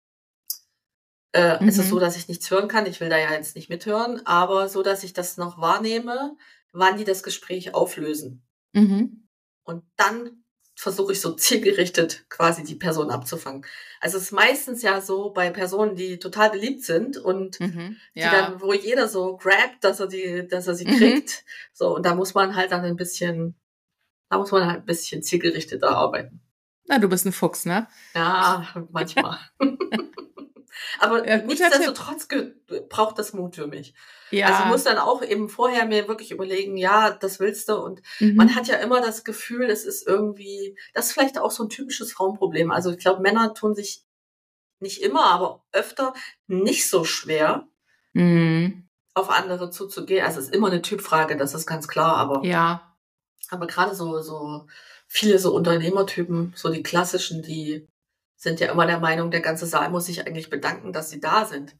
[SPEAKER 2] Es ist so, dass ich nichts hören kann. Ich will da ja jetzt nicht mithören, aber so, dass ich das noch wahrnehme, wann die das Gespräch auflösen. Und dann versuche ich so zielgerichtet quasi die Person abzufangen. Also es ist meistens ja so bei Personen, die total beliebt sind und die dann, wo jeder so grabt, dass er sie kriegt. So, und da muss man halt dann ein bisschen zielgerichteter arbeiten.
[SPEAKER 3] Na, du bist ein Fuchs, ne?
[SPEAKER 2] Ja, manchmal. Aber
[SPEAKER 3] Ja,
[SPEAKER 2] nichtsdestotrotz braucht das Mut für mich.
[SPEAKER 3] Ja.
[SPEAKER 2] Also ich muss dann auch eben vorher mir wirklich überlegen, ja, das willst du. Und man hat ja immer das Gefühl, es ist irgendwie, das ist vielleicht auch so ein typisches Frauenproblem. Also ich glaube, Männer tun sich nicht immer, aber öfter nicht so schwer, auf andere zuzugehen. Also es ist immer eine Typfrage, das ist ganz klar. Aber gerade so viele so Unternehmertypen, so die klassischen, die sind ja immer der Meinung, der ganze Saal muss sich eigentlich bedanken, dass sie da sind.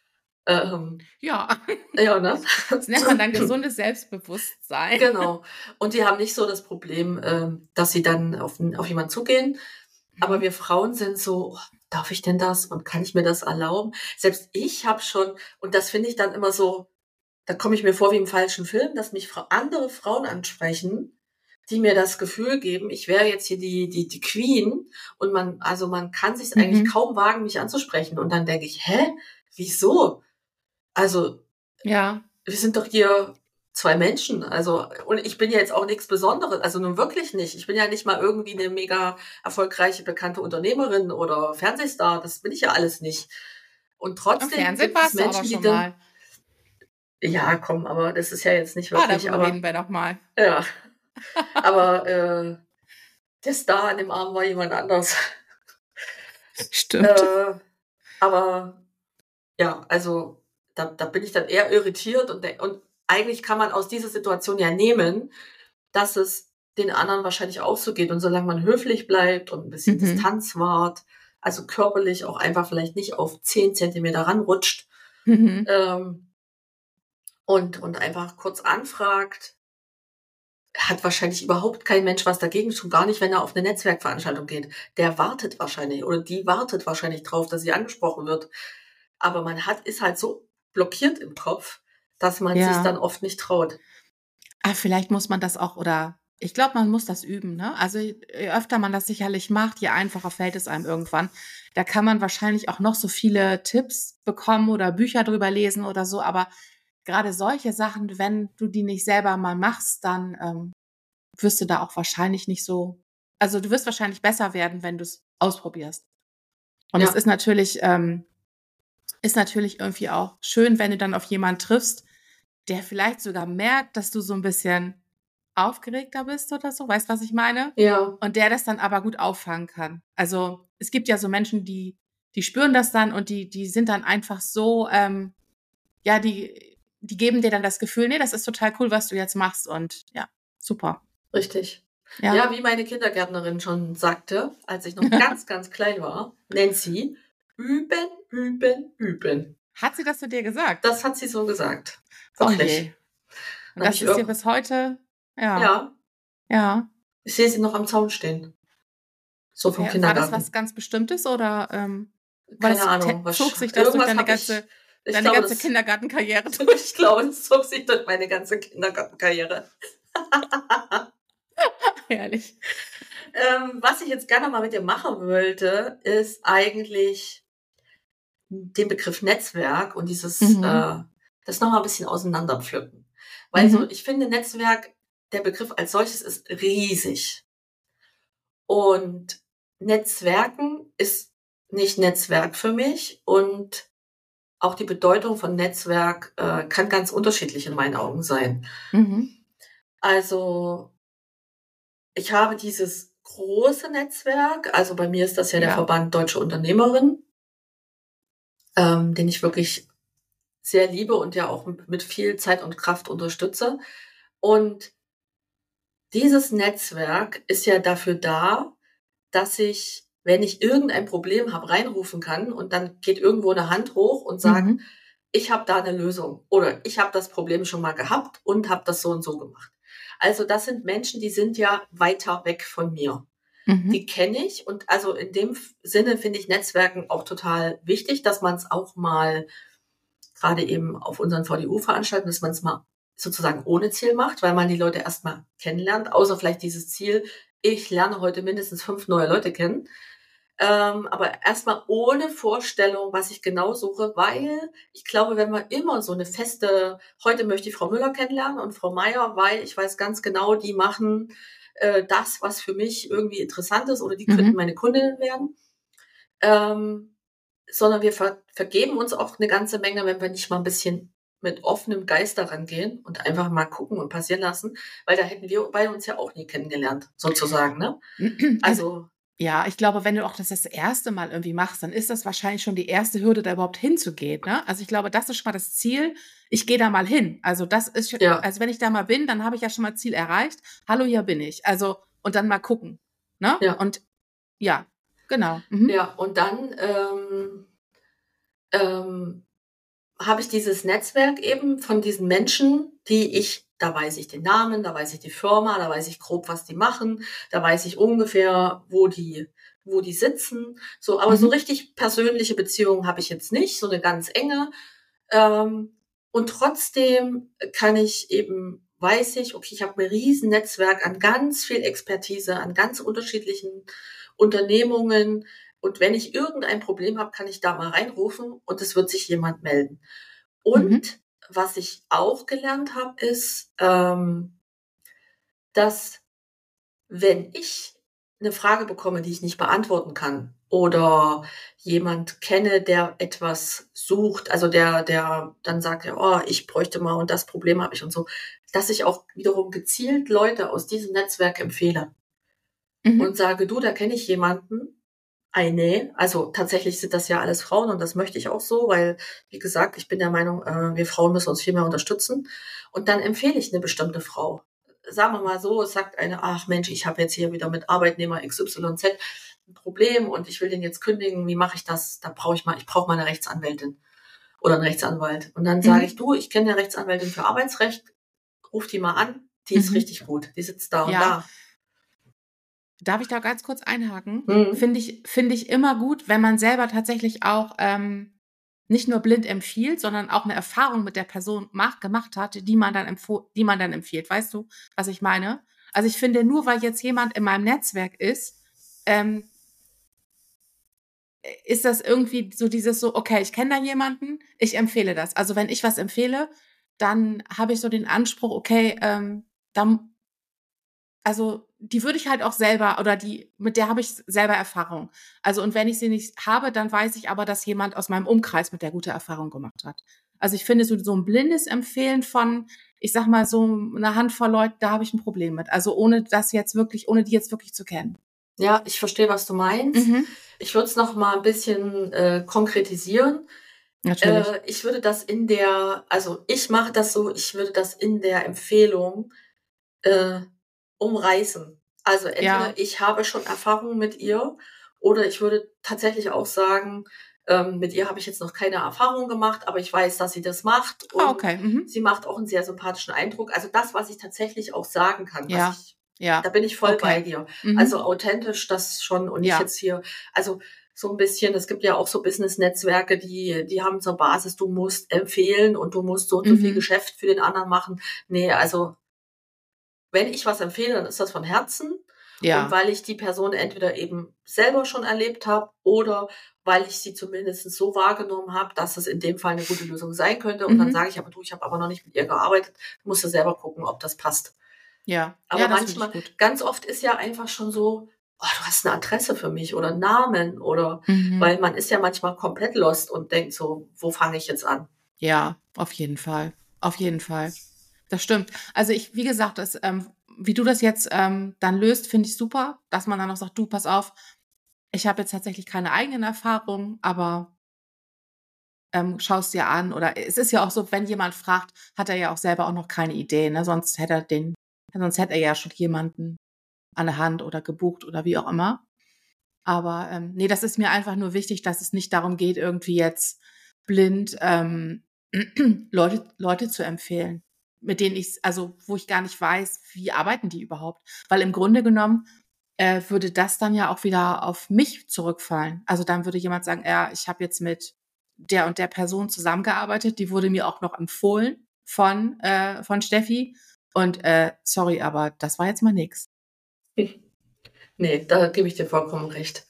[SPEAKER 3] Ja,
[SPEAKER 2] ne?
[SPEAKER 3] Das nennt man dann gesundes Selbstbewusstsein.
[SPEAKER 2] Genau. Und die haben nicht so das Problem, dass sie dann auf jemanden zugehen. Aber wir Frauen sind so, oh, darf ich denn das? Und kann ich mir das erlauben? Selbst ich habe schon, und das finde ich dann immer so, da komme ich mir vor wie im falschen Film, dass mich andere Frauen ansprechen, die mir das Gefühl geben, ich wäre jetzt hier die Queen und man kann sich eigentlich kaum wagen, mich anzusprechen. Und dann denke ich, hä? Wieso? Also,
[SPEAKER 3] ja,
[SPEAKER 2] wir sind doch hier 2 Menschen. Also, und ich bin ja jetzt auch nichts Besonderes. Also nun wirklich nicht. Ich bin ja nicht mal irgendwie eine mega erfolgreiche, bekannte Unternehmerin oder Fernsehstar. Das bin ich ja alles nicht. Und trotzdem
[SPEAKER 3] gibt es Menschen, die dann... Mal.
[SPEAKER 2] Ja, komm, aber das ist ja jetzt nicht wirklich.
[SPEAKER 3] Darüber reden wir noch mal.
[SPEAKER 2] Ja. Aber der Star an dem Arm war jemand anders.
[SPEAKER 3] Stimmt.
[SPEAKER 2] Aber ja, also da bin ich dann eher irritiert und eigentlich kann man aus dieser Situation ja nehmen, dass es den anderen wahrscheinlich auch so geht. Und solange man höflich bleibt und ein bisschen Distanz wahrt, also körperlich auch einfach vielleicht nicht auf 10 Zentimeter ranrutscht, und einfach kurz anfragt, hat wahrscheinlich überhaupt kein Mensch was dagegen, schon gar nicht, wenn er auf eine Netzwerkveranstaltung geht. Der wartet wahrscheinlich oder die wartet wahrscheinlich drauf, dass sie angesprochen wird. Aber man ist halt so blockiert im Kopf, dass man sich dann oft nicht traut.
[SPEAKER 3] Vielleicht muss man das auch, oder ich glaube, man muss das üben, ne? Also je öfter man das sicherlich macht, je einfacher fällt es einem irgendwann. Da kann man wahrscheinlich auch noch so viele Tipps bekommen oder Bücher drüber lesen oder so, aber gerade solche Sachen, wenn du die nicht selber mal machst, dann wirst du da auch wahrscheinlich nicht so, also du wirst wahrscheinlich besser werden, wenn du es ausprobierst. Und es ist natürlich irgendwie auch schön, wenn du dann auf jemanden triffst, der vielleicht sogar merkt, dass du so ein bisschen aufgeregter bist oder so, weißt du, was ich meine?
[SPEAKER 2] Ja.
[SPEAKER 3] Und der das dann aber gut auffangen kann. Also es gibt ja so Menschen, die spüren das dann und die sind dann einfach so, die geben dir dann das Gefühl, nee, das ist total cool, was du jetzt machst und ja, super.
[SPEAKER 2] Richtig. Ja, wie meine Kindergärtnerin schon sagte, als ich noch ganz, ganz klein war, Nancy, üben, üben, üben.
[SPEAKER 3] Hat sie das zu dir gesagt?
[SPEAKER 2] Das hat sie so gesagt. Wirklich.
[SPEAKER 3] Und das ist dir bis heute,
[SPEAKER 2] Ja. Ich sehe sie noch am Zaun stehen. So vom
[SPEAKER 3] War
[SPEAKER 2] Kindergarten.
[SPEAKER 3] das was ganz Bestimmtes oder
[SPEAKER 2] Keine Ahnung.
[SPEAKER 3] zog sich das durch deine ganze Kindergartenkarriere durch?
[SPEAKER 2] Ich glaube, es zog sich durch meine ganze Kindergartenkarriere.
[SPEAKER 3] Herrlich.
[SPEAKER 2] Was ich jetzt gerne mal mit dir machen wollte, ist eigentlich den Begriff Netzwerk und das nochmal ein bisschen auseinanderpflücken. Weil so, ich finde Netzwerk, der Begriff als solches ist riesig. Und Netzwerken ist nicht Netzwerk für mich und auch die Bedeutung von Netzwerk kann ganz unterschiedlich in meinen Augen sein. Also ich habe dieses große Netzwerk, also bei mir ist das ja der Verband Deutsche Unternehmerinnen, den ich wirklich sehr liebe und ja auch mit viel Zeit und Kraft unterstütze. Und dieses Netzwerk ist ja dafür da, dass ich, wenn ich irgendein Problem habe, reinrufen kann und dann geht irgendwo eine Hand hoch und sagt, ich habe da eine Lösung oder ich habe das Problem schon mal gehabt und habe das so und so gemacht. Also das sind Menschen, die sind ja weiter weg von mir. Die kenne ich und also in dem Sinne finde ich Netzwerken auch total wichtig, dass man es auch mal, gerade eben auf unseren VDU-Veranstaltungen, dass man es mal sozusagen ohne Ziel macht, weil man die Leute erstmal kennenlernt, außer vielleicht dieses Ziel, ich lerne heute mindestens 5 neue Leute kennen. Aber erstmal ohne Vorstellung, was ich genau suche, weil ich glaube, wenn man immer so eine feste, heute möchte ich Frau Müller kennenlernen und Frau Meier, weil ich weiß ganz genau, die machen das, was für mich irgendwie interessant ist oder die könnten meine Kundinnen werden. Sondern wir vergeben uns auch eine ganze Menge, wenn wir nicht mal ein bisschen mit offenem Geist daran gehen und einfach mal gucken und passieren lassen, weil da hätten wir bei uns ja auch nie kennengelernt, sozusagen, ne? Also
[SPEAKER 3] ja, ich glaube, wenn du auch das erste Mal irgendwie machst, dann ist das wahrscheinlich schon die erste Hürde, da überhaupt hinzugehen, ne? Also ich glaube, das ist schon mal das Ziel. Ich gehe da mal hin. Also das ist schon, also wenn ich da mal bin, dann habe ich ja schon mal Ziel erreicht. Hallo, hier bin ich. Also und dann mal gucken, ne?
[SPEAKER 2] Ja.
[SPEAKER 3] Und ja, genau.
[SPEAKER 2] Ja, und dann habe ich dieses Netzwerk eben von diesen Menschen, da weiß ich den Namen, da weiß ich die Firma, da weiß ich grob, was die machen, da weiß ich ungefähr, wo die sitzen. So, aber so richtig persönliche Beziehungen habe ich jetzt nicht, so eine ganz enge. Und trotzdem weiß ich, okay, ich habe ein riesen Netzwerk an ganz viel Expertise, an ganz unterschiedlichen Unternehmungen. Und wenn ich irgendein Problem habe, kann ich da mal reinrufen und es wird sich jemand melden. Und was ich auch gelernt habe, ist, dass wenn ich eine Frage bekomme, die ich nicht beantworten kann oder jemand kenne, der etwas sucht, also der dann sagt, ja, oh, ich bräuchte mal und das Problem habe ich und so, dass ich auch wiederum gezielt Leute aus diesem Netzwerk empfehle und sage, du, da kenne ich jemanden, also tatsächlich sind das ja alles Frauen und das möchte ich auch so, weil, wie gesagt, ich bin der Meinung, wir Frauen müssen uns viel mehr unterstützen. Und dann empfehle ich eine bestimmte Frau. Sagen wir mal so, es sagt eine, ach Mensch, ich habe jetzt hier wieder mit Arbeitnehmer XYZ ein Problem und ich will den jetzt kündigen, wie mache ich das? Ich brauche mal eine Rechtsanwältin oder einen Rechtsanwalt. Und dann sage ich, du, ich kenne eine Rechtsanwältin für Arbeitsrecht, ruf die mal an, die ist richtig gut, die sitzt da und da.
[SPEAKER 3] Darf ich da ganz kurz einhaken? Finde ich immer gut, wenn man selber tatsächlich auch nicht nur blind empfiehlt, sondern auch eine Erfahrung mit der Person gemacht hat, die man dann empfiehlt. Weißt du, was ich meine? Also ich finde, nur weil jetzt jemand in meinem Netzwerk ist das irgendwie so dieses so, okay, ich kenne da jemanden, ich empfehle das. Also wenn ich was empfehle, dann habe ich so den Anspruch, okay, also die würde ich halt auch selber mit der habe ich selber Erfahrung. Also und wenn ich sie nicht habe, dann weiß ich aber, dass jemand aus meinem Umkreis mit der gute Erfahrung gemacht hat. Also ich finde so ein blindes Empfehlen von, ich sag mal so eine Handvoll Leuten, da habe ich ein Problem mit. Also ohne die jetzt wirklich zu kennen.
[SPEAKER 2] Ja, ich verstehe, was du meinst. Ich würde es noch mal ein bisschen konkretisieren.
[SPEAKER 3] Natürlich.
[SPEAKER 2] Ich würde das ich mache das so, ich würde das in der Empfehlung umreißen. Also entweder ich habe schon Erfahrung mit ihr oder ich würde tatsächlich auch sagen, mit ihr habe ich jetzt noch keine Erfahrung gemacht, aber ich weiß, dass sie das macht und sie macht auch einen sehr sympathischen Eindruck. Also das, was ich tatsächlich auch sagen kann, was ich
[SPEAKER 3] Ja.
[SPEAKER 2] Da bin ich voll bei dir.
[SPEAKER 3] Mhm.
[SPEAKER 2] Also authentisch das schon und nicht jetzt hier, also so ein bisschen, es gibt ja auch so Business-Netzwerke, die haben zur Basis, du musst empfehlen und du musst so und so viel Geschäft für den anderen machen. Nee, also wenn ich was empfehle, dann ist das von Herzen.
[SPEAKER 3] Ja.
[SPEAKER 2] Und weil ich die Person entweder eben selber schon erlebt habe oder weil ich sie zumindest so wahrgenommen habe, dass es in dem Fall eine gute Lösung sein könnte. Und dann sage ich aber, du, ich habe aber noch nicht mit ihr gearbeitet, musst du selber gucken, ob das passt.
[SPEAKER 3] Ja.
[SPEAKER 2] Aber
[SPEAKER 3] ja, das
[SPEAKER 2] manchmal,
[SPEAKER 3] finde ich gut.
[SPEAKER 2] ganz oft ist ja einfach schon so, oh, du hast eine Adresse für mich oder einen Namen oder, weil man ist ja manchmal komplett lost und denkt so, wo fange ich jetzt an?
[SPEAKER 3] Ja, auf jeden Fall. Auf jeden Fall. Das stimmt. Also wie gesagt, wie du das jetzt dann löst, finde ich super, dass man dann auch sagt, du, pass auf, ich habe jetzt tatsächlich keine eigenen Erfahrungen, aber schaust dir an. Oder es ist ja auch so, wenn jemand fragt, hat er ja auch selber auch noch keine Idee, ne? Sonst hätte er ja schon jemanden an der Hand oder gebucht oder wie auch immer. Aber nee, das ist mir einfach nur wichtig, dass es nicht darum geht, irgendwie jetzt blind Leute zu empfehlen, mit denen wo ich gar nicht weiß, wie arbeiten die überhaupt. Weil im Grunde genommen würde das dann ja auch wieder auf mich zurückfallen. Also dann würde jemand sagen, ja, ich habe jetzt mit der und der Person zusammengearbeitet, die wurde mir auch noch empfohlen von Steffi. Und sorry, aber das war jetzt mal nix.
[SPEAKER 2] Nee, da gebe ich dir vollkommen recht.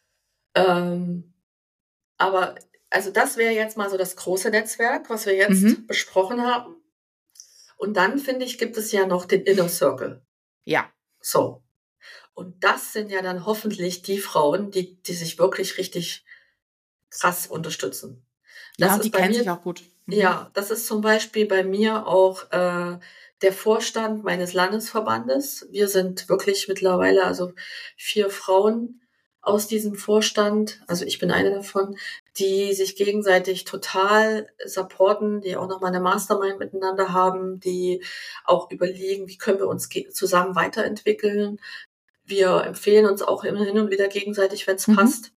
[SPEAKER 2] Aber also das wäre jetzt mal so das große Netzwerk, was wir jetzt besprochen haben. Und dann, finde ich, gibt es ja noch den Inner Circle.
[SPEAKER 3] Ja.
[SPEAKER 2] So. Und das sind ja dann hoffentlich die Frauen, die sich wirklich richtig krass unterstützen.
[SPEAKER 3] Ja, und die kennen sich auch gut.
[SPEAKER 2] Ja, das ist zum Beispiel bei mir auch der Vorstand meines Landesverbandes. Wir sind wirklich mittlerweile also 4 Frauen aus diesem Vorstand, also ich bin eine davon, die sich gegenseitig total supporten, die auch nochmal eine Mastermind miteinander haben, die auch überlegen, wie können wir uns zusammen weiterentwickeln. Wir empfehlen uns auch immer hin und wieder gegenseitig, wenn es passt.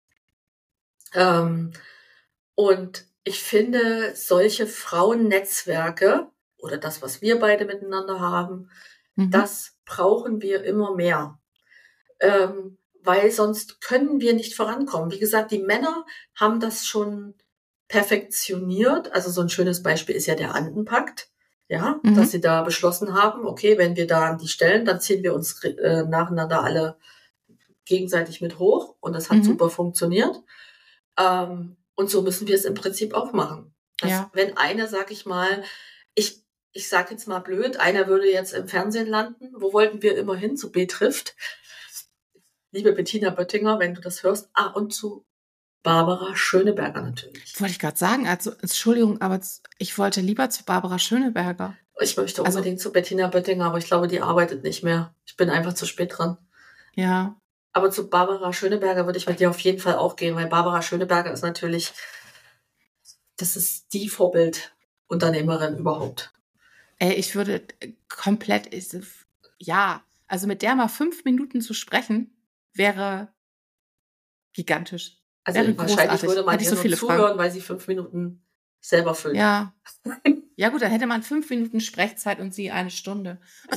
[SPEAKER 2] Und ich finde, solche Frauennetzwerke oder das, was wir beide miteinander haben, das brauchen wir immer mehr. Weil sonst können wir nicht vorankommen. Wie gesagt, die Männer haben das schon perfektioniert. Also so ein schönes Beispiel ist ja der Andenpakt. Ja, dass sie da beschlossen haben, okay, wenn wir da an die stellen, dann ziehen wir uns nacheinander alle gegenseitig mit hoch. Und das hat super funktioniert. Und so müssen wir es im Prinzip auch machen. Wenn einer, sag ich mal, ich sag jetzt mal blöd, einer würde jetzt im Fernsehen landen. Wo wollten wir immer hin? Zu B-Trifft. Liebe Bettina Böttinger, wenn du das hörst. Und zu Barbara Schöneberger natürlich.
[SPEAKER 3] Wollte ich gerade sagen, also Entschuldigung, aber ich wollte lieber zu Barbara Schöneberger.
[SPEAKER 2] Ich möchte unbedingt zu Bettina Böttinger, aber ich glaube, die arbeitet nicht mehr. Ich bin einfach zu spät dran.
[SPEAKER 3] Ja.
[SPEAKER 2] Aber zu Barbara Schöneberger würde ich mit dir auf jeden Fall auch gehen, weil Barbara Schöneberger ist natürlich, das ist die Vorbildunternehmerin überhaupt.
[SPEAKER 3] Ich würde komplett, also mit der mal 5 Minuten zu sprechen, wäre gigantisch.
[SPEAKER 2] Also wahrscheinlich würde man ihr so nur zuhören, weil sie 5 Minuten selber füllt.
[SPEAKER 3] Ja. Ja gut, dann hätte man 5 Minuten Sprechzeit und sie 1 Stunde.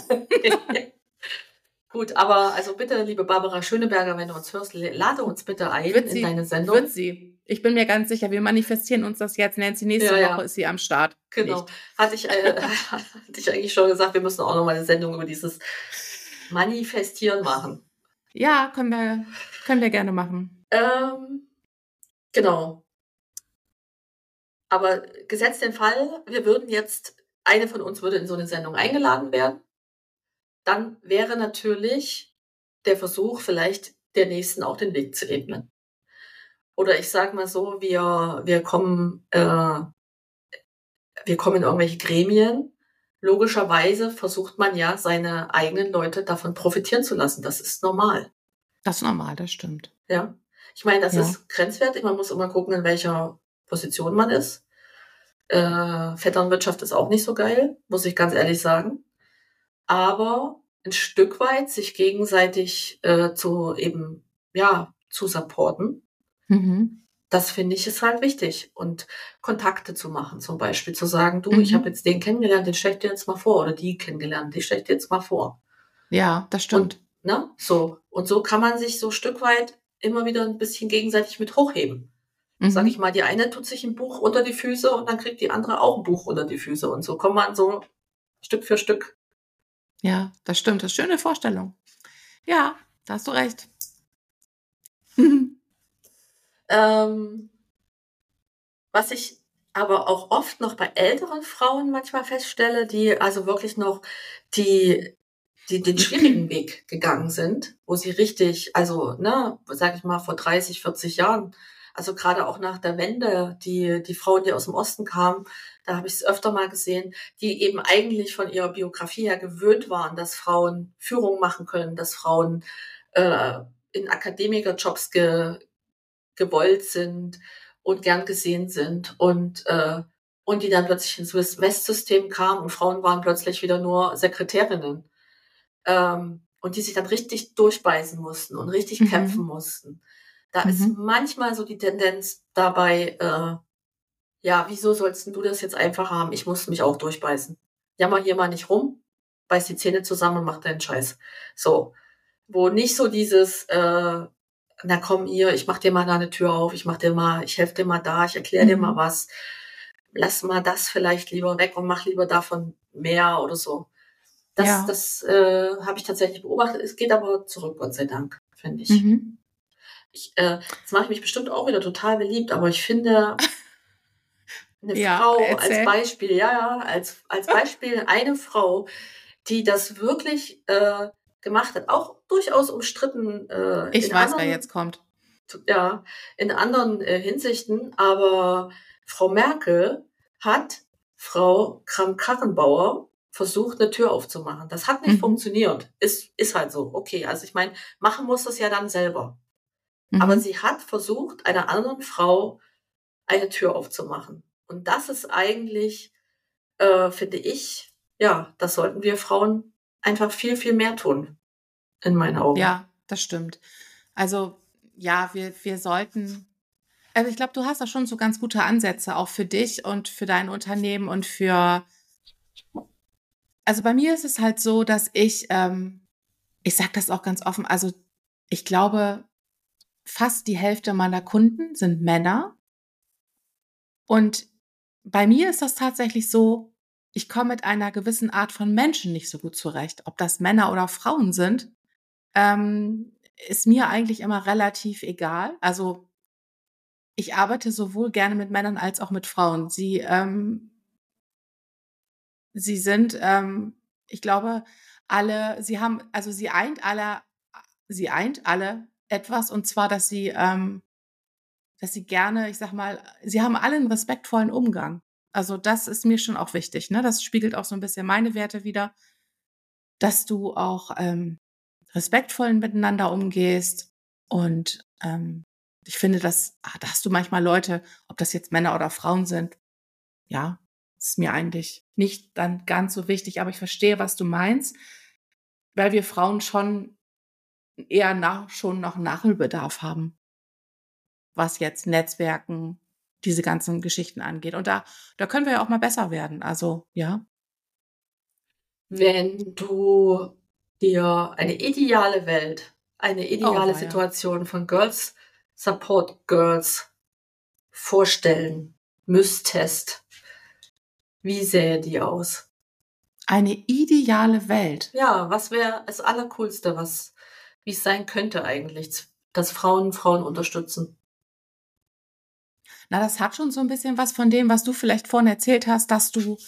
[SPEAKER 2] Gut, aber also bitte, liebe Barbara Schöneberger, wenn du uns hörst, lade uns bitte ein in deine Sendung.
[SPEAKER 3] Wird sie. Ich bin mir ganz sicher, wir manifestieren uns das jetzt. Nancy, nächste Woche ist sie am Start.
[SPEAKER 2] Genau. Hatte ich eigentlich schon gesagt, wir müssen auch noch mal eine Sendung über dieses Manifestieren machen.
[SPEAKER 3] Ja, können wir gerne machen.
[SPEAKER 2] Genau. Aber gesetzt den Fall, eine von uns würde in so eine Sendung eingeladen werden, dann wäre natürlich der Versuch, vielleicht der Nächsten auch den Weg zu ebnen. Oder ich sage mal so, wir kommen in irgendwelche Gremien. Logischerweise versucht man ja, seine eigenen Leute davon profitieren zu lassen. Das ist normal.
[SPEAKER 3] Das ist normal, das stimmt.
[SPEAKER 2] Ja. Ich meine, das ist grenzwertig. Man muss immer gucken, in welcher Position man ist. Vetternwirtschaft ist auch nicht so geil, muss ich ganz ehrlich sagen. Aber ein Stück weit sich gegenseitig zu supporten, das finde ich ist halt wichtig. Und Kontakte zu machen, zum Beispiel zu sagen, du, ich habe jetzt den kennengelernt, den stell ich dir jetzt mal vor. Oder die kennengelernt, die stell ich dir jetzt mal vor.
[SPEAKER 3] Ja, das stimmt.
[SPEAKER 2] Und, so. Und so kann man sich so ein Stück weit immer wieder ein bisschen gegenseitig mit hochheben. Sag ich mal, die eine tut sich ein Buch unter die Füße und dann kriegt die andere auch ein Buch unter die Füße. Und so kommt man so Stück für Stück.
[SPEAKER 3] Ja, das stimmt. Das ist eine schöne Vorstellung. Ja, da hast du recht.
[SPEAKER 2] Was ich aber auch oft noch bei älteren Frauen manchmal feststelle, die also wirklich noch die den schwierigen Weg gegangen sind, wo sie richtig, also, ne, sag ich mal, vor 30, 40 Jahren, also gerade auch nach der Wende, die Frauen, die aus dem Osten kamen, da habe ich es öfter mal gesehen, die eben eigentlich von ihrer Biografie her gewöhnt waren, dass Frauen Führung machen können, dass Frauen in Akademikerjobs gewollt sind und gern gesehen sind und die dann plötzlich ins Westsystem kamen und Frauen waren plötzlich wieder nur Sekretärinnen, und die sich dann richtig durchbeißen mussten und richtig kämpfen mussten. Da ist manchmal so die Tendenz dabei, ja, wieso sollst du das jetzt einfach haben? Ich muss mich auch durchbeißen. Jammer hier mal nicht rum, beiß die Zähne zusammen und mach deinen Scheiß. So, wo nicht so dieses, na komm hier, ich mach dir mal da eine Tür auf, ich helfe dir mal da, ich erkläre dir mal was, lass mal das vielleicht lieber weg und mach lieber davon mehr oder so. Das habe ich tatsächlich beobachtet. Es geht aber zurück, Gott sei Dank, finde ich. Jetzt mache ich mich bestimmt auch wieder total beliebt, aber ich finde eine Frau als Beispiel, als Beispiel eine Frau, die das wirklich gemacht hat, auch durchaus umstritten.
[SPEAKER 3] Ich weiß, wer jetzt kommt.
[SPEAKER 2] Ja, in anderen Hinsichten, aber Frau Merkel hat Frau Kramp-Karrenbauer versucht, eine Tür aufzumachen. Das hat nicht funktioniert. Ist halt so. Okay, also ich meine, machen muss das ja dann selber. Aber sie hat versucht, einer anderen Frau eine Tür aufzumachen. Und das ist eigentlich, finde ich, ja, das sollten wir Frauen einfach viel, viel mehr tun, in meinen Augen.
[SPEAKER 3] Ja, das stimmt. Also ja, wir sollten, also ich glaube, du hast da schon so ganz gute Ansätze, auch für dich und für dein Unternehmen und also bei mir ist es halt so, dass ich sage das auch ganz offen, also ich glaube, fast die Hälfte meiner Kunden sind Männer. Und bei mir ist das tatsächlich so, ich komme mit einer gewissen Art von Menschen nicht so gut zurecht. Ob das Männer oder Frauen sind, ist mir eigentlich immer relativ egal. Also ich arbeite sowohl gerne mit Männern als auch mit Frauen. Sie sind, ich glaube, sie eint alle etwas, und zwar, dass sie gerne, ich sag mal, sie haben alle einen respektvollen Umgang. Also das ist mir schon auch wichtig, ne? Das spiegelt auch so ein bisschen meine Werte wider, dass du auch respektvoll miteinander umgehst. Und ich finde, da hast du manchmal Leute, ob das jetzt Männer oder Frauen sind, ja, ist mir eigentlich nicht dann ganz so wichtig, aber ich verstehe, was du meinst, weil wir Frauen schon eher schon noch Nachholbedarf haben, was jetzt Netzwerken, diese ganzen Geschichten angeht. Und da können wir ja auch mal besser werden. Also, ja.
[SPEAKER 2] Wenn du dir eine ideale Situation von Girls Support Girls vorstellen müsstest, wie sähe die aus?
[SPEAKER 3] Eine ideale Welt.
[SPEAKER 2] Ja, was wäre das Allercoolste, wie es sein könnte eigentlich, dass Frauen unterstützen?
[SPEAKER 3] Na, das hat schon so ein bisschen was von dem, was du vielleicht vorhin erzählt hast, dass du,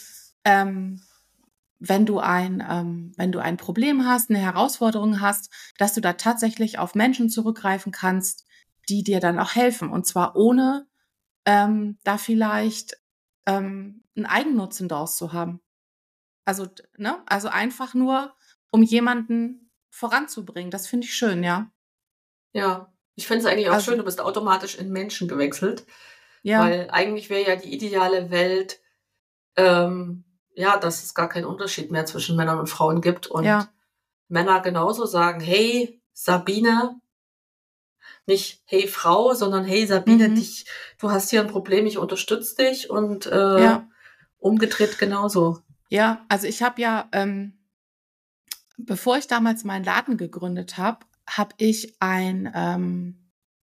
[SPEAKER 3] wenn du ein Problem hast, eine Herausforderung hast, dass du da tatsächlich auf Menschen zurückgreifen kannst, die dir dann auch helfen. Und zwar ohne da vielleicht einen Eigennutzen daraus zu haben. Also, ne? Also einfach nur, um jemanden voranzubringen. Das finde ich schön, ja.
[SPEAKER 2] Ja, ich finde es eigentlich auch schön, du bist automatisch in Menschen gewechselt.
[SPEAKER 3] Ja.
[SPEAKER 2] Weil eigentlich wäre ja die ideale Welt, dass es gar keinen Unterschied mehr zwischen Männern und Frauen gibt und Männer genauso sagen, hey Sabine, nicht hey Frau, sondern hey Sabine, du hast hier ein Problem, ich unterstütze dich und umgedreht genauso.
[SPEAKER 3] Ja, also ich habe ja bevor ich damals meinen Laden gegründet habe, habe ich ein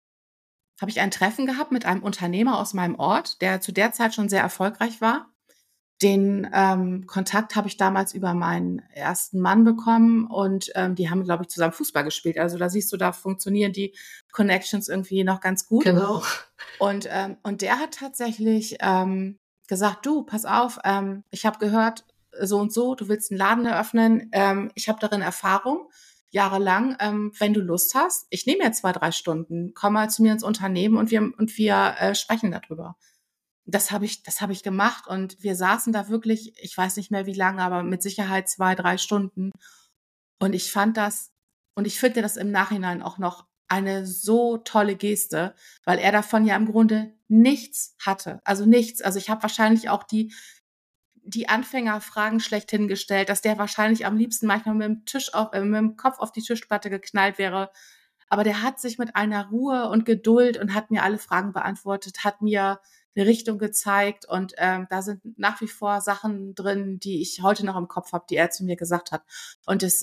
[SPEAKER 3] Treffen gehabt mit einem Unternehmer aus meinem Ort, der zu der Zeit schon sehr erfolgreich war. Den Kontakt habe ich damals über meinen ersten Mann bekommen und die haben, glaube ich, zusammen Fußball gespielt. Also da siehst du, da funktionieren die Connections irgendwie noch ganz gut.
[SPEAKER 2] Genau.
[SPEAKER 3] Und der hat tatsächlich gesagt, du, pass auf, ich habe gehört, so und so, du willst einen Laden eröffnen. Ich habe darin Erfahrung, jahrelang. Wenn du Lust hast, ich nehme jetzt 2-3 Stunden, komm mal zu mir ins Unternehmen und wir sprechen darüber. Das habe ich gemacht und wir saßen da wirklich, ich weiß nicht mehr wie lange, aber mit Sicherheit 2-3 Stunden. Und ich finde das im Nachhinein auch noch eine so tolle Geste, weil er davon ja im Grunde nichts hatte. Also nichts. Also ich habe wahrscheinlich auch die Anfängerfragen schlechthin gestellt, dass der wahrscheinlich am liebsten manchmal mit dem Kopf auf die Tischplatte geknallt wäre. Aber der hat sich mit einer Ruhe und Geduld und hat mir alle Fragen beantwortet, hat mir eine Richtung gezeigt und da sind nach wie vor Sachen drin, die ich heute noch im Kopf habe, die er zu mir gesagt hat. Und das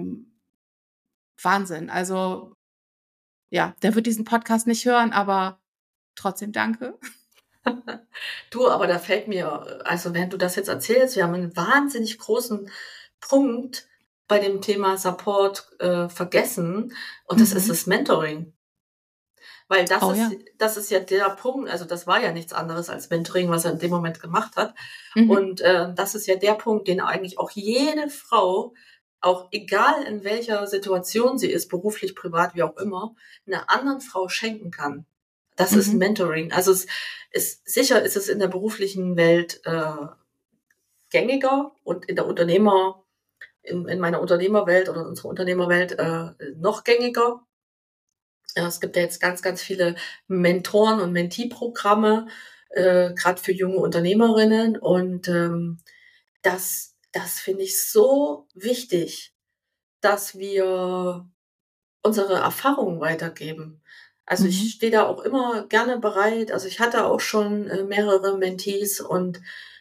[SPEAKER 3] Wahnsinn. Also ja, der wird diesen Podcast nicht hören, aber trotzdem danke.
[SPEAKER 2] Du, aber da fällt mir, also während du das jetzt erzählst, wir haben einen wahnsinnig großen Punkt bei dem Thema Support vergessen und das ist das Mentoring. Weil das ist ja der Punkt, also das war ja nichts anderes als Mentoring, was er in dem Moment gemacht hat. Und das ist ja der Punkt, den eigentlich auch jede Frau, auch egal in welcher Situation sie ist, beruflich, privat, wie auch immer, einer anderen Frau schenken kann. Das ist ein Mentoring. Also es ist sicher, ist es in der beruflichen Welt gängiger und in der in meiner Unternehmerwelt oder unserer Unternehmerwelt noch gängiger. Es gibt ja jetzt ganz, ganz viele Mentoren- und Mentee-Programme, gerade für junge Unternehmerinnen. Und das finde ich so wichtig, dass wir unsere Erfahrungen weitergeben. Also ich stehe da auch immer gerne bereit. Also ich hatte auch schon mehrere Mentees und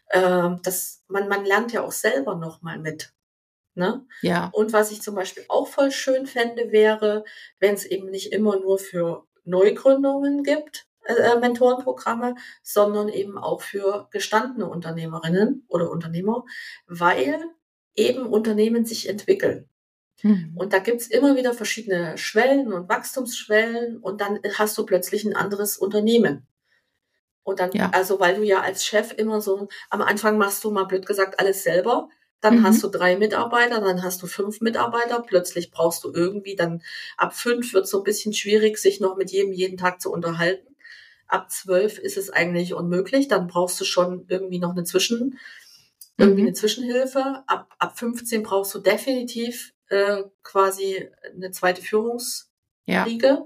[SPEAKER 2] man lernt ja auch selber noch mal mit. Ne?
[SPEAKER 3] Ja.
[SPEAKER 2] Und was ich zum Beispiel auch voll schön fände, wäre, wenn es eben nicht immer nur für Neugründungen gibt, Mentorenprogramme, sondern eben auch für gestandene Unternehmerinnen oder Unternehmer, weil eben Unternehmen sich entwickeln. Und da gibt's immer wieder verschiedene Schwellen und Wachstumsschwellen und dann hast du plötzlich ein anderes Unternehmen. Und dann, also weil du ja als Chef immer so, am Anfang machst du mal blöd gesagt alles selber, dann hast du 3 Mitarbeiter, dann hast du 5 Mitarbeiter, plötzlich brauchst du irgendwie, dann ab 5 wird es so ein bisschen schwierig, sich noch mit jedem jeden Tag zu unterhalten. Ab 12 ist es eigentlich unmöglich, dann brauchst du schon irgendwie noch eine Zwischenhilfe. Ab 15 brauchst du definitiv quasi eine zweite Führungsriege.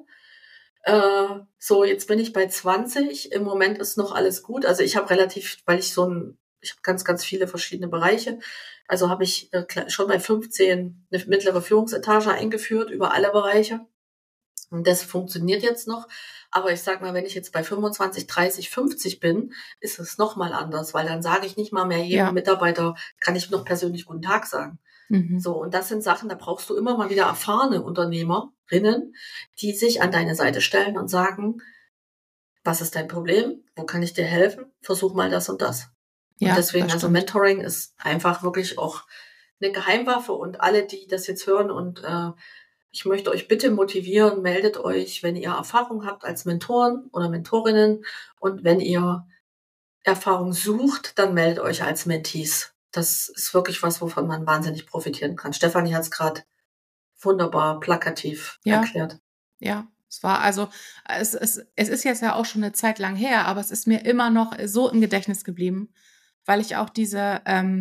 [SPEAKER 2] So, jetzt bin ich bei 20. Im Moment ist noch alles gut. Also ich habe ich habe ganz, ganz viele verschiedene Bereiche. Also habe ich schon bei 15 eine mittlere Führungsetage eingeführt über alle Bereiche. Und das funktioniert jetzt noch. Aber ich sag mal, wenn ich jetzt bei 25, 30, 50 bin, ist es noch mal anders, weil dann sage ich nicht mal mehr jedem Mitarbeiter, kann ich noch persönlich guten Tag sagen. So, und das sind Sachen, da brauchst du immer mal wieder erfahrene Unternehmerinnen, die sich an deine Seite stellen und sagen, was ist dein Problem? Wo kann ich dir helfen? Versuch mal das und das. Und deswegen, also Mentoring ist einfach wirklich auch eine Geheimwaffe und alle, die das jetzt hören und ich möchte euch bitte motivieren, meldet euch, wenn ihr Erfahrung habt als Mentoren oder Mentorinnen und wenn ihr Erfahrung sucht, dann meldet euch als Mentees. Das ist wirklich was, wovon man wahnsinnig profitieren kann. Stefanie hat es gerade wunderbar plakativ erklärt.
[SPEAKER 3] Ja, es war also, es ist jetzt ja auch schon eine Zeit lang her, aber es ist mir immer noch so im Gedächtnis geblieben, weil ich auch dieses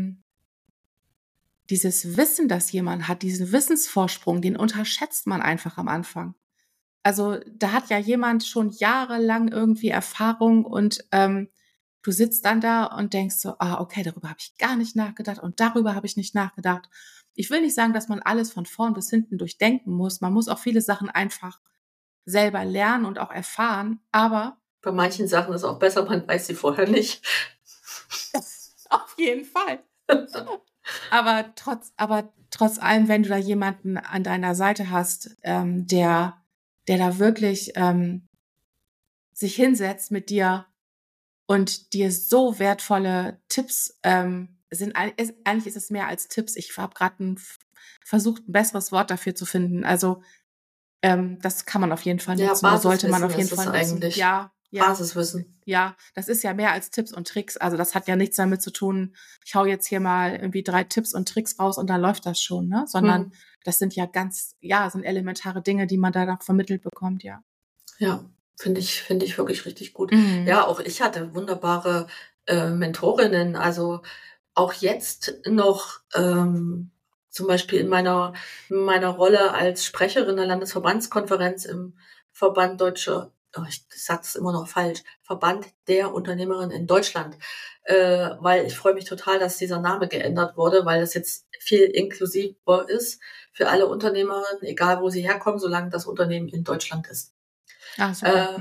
[SPEAKER 3] Wissen, das jemand hat, diesen Wissensvorsprung, den unterschätzt man einfach am Anfang. Also da hat ja jemand schon jahrelang irgendwie Erfahrung und du sitzt dann da und denkst so, okay, darüber habe ich gar nicht nachgedacht und darüber habe ich nicht nachgedacht. Ich will nicht sagen, dass man alles von vorn bis hinten durchdenken muss. Man muss auch viele Sachen einfach selber lernen und auch erfahren, aber
[SPEAKER 2] bei manchen Sachen ist es auch besser, man weiß sie vorher nicht.
[SPEAKER 3] Auf jeden Fall. aber trotz allem, wenn du da jemanden an deiner Seite hast, der da wirklich sich hinsetzt mit dir und dir so wertvolle Tipps eigentlich ist es mehr als Tipps. Ich habe gerade versucht, ein besseres Wort dafür zu finden. Also das kann man auf jeden Fall nutzen.
[SPEAKER 2] Ja,
[SPEAKER 3] sollte man auf jeden
[SPEAKER 2] Fall
[SPEAKER 3] nutzen.
[SPEAKER 2] Eigentlich.
[SPEAKER 3] Ja.
[SPEAKER 2] Basiswissen.
[SPEAKER 3] Ja, das ist ja mehr als Tipps und Tricks. Also das hat ja nichts damit zu tun, ich hau jetzt hier mal irgendwie 3 Tipps und Tricks raus und dann läuft das schon, ne? Sondern das sind ja sind elementare Dinge, die man da noch vermittelt bekommt, ja.
[SPEAKER 2] Ja, finde ich wirklich richtig gut. Ja, auch ich hatte wunderbare Mentorinnen. Also auch jetzt noch zum Beispiel in meiner Rolle als Sprecherin der Landesverbandskonferenz im Verband ich sage das immer noch falsch, Verband der Unternehmerinnen in Deutschland, weil ich freue mich total, dass dieser Name geändert wurde, weil das jetzt viel inklusiver ist für alle Unternehmerinnen, egal wo sie herkommen, solange das Unternehmen in Deutschland ist.
[SPEAKER 3] Ah, super.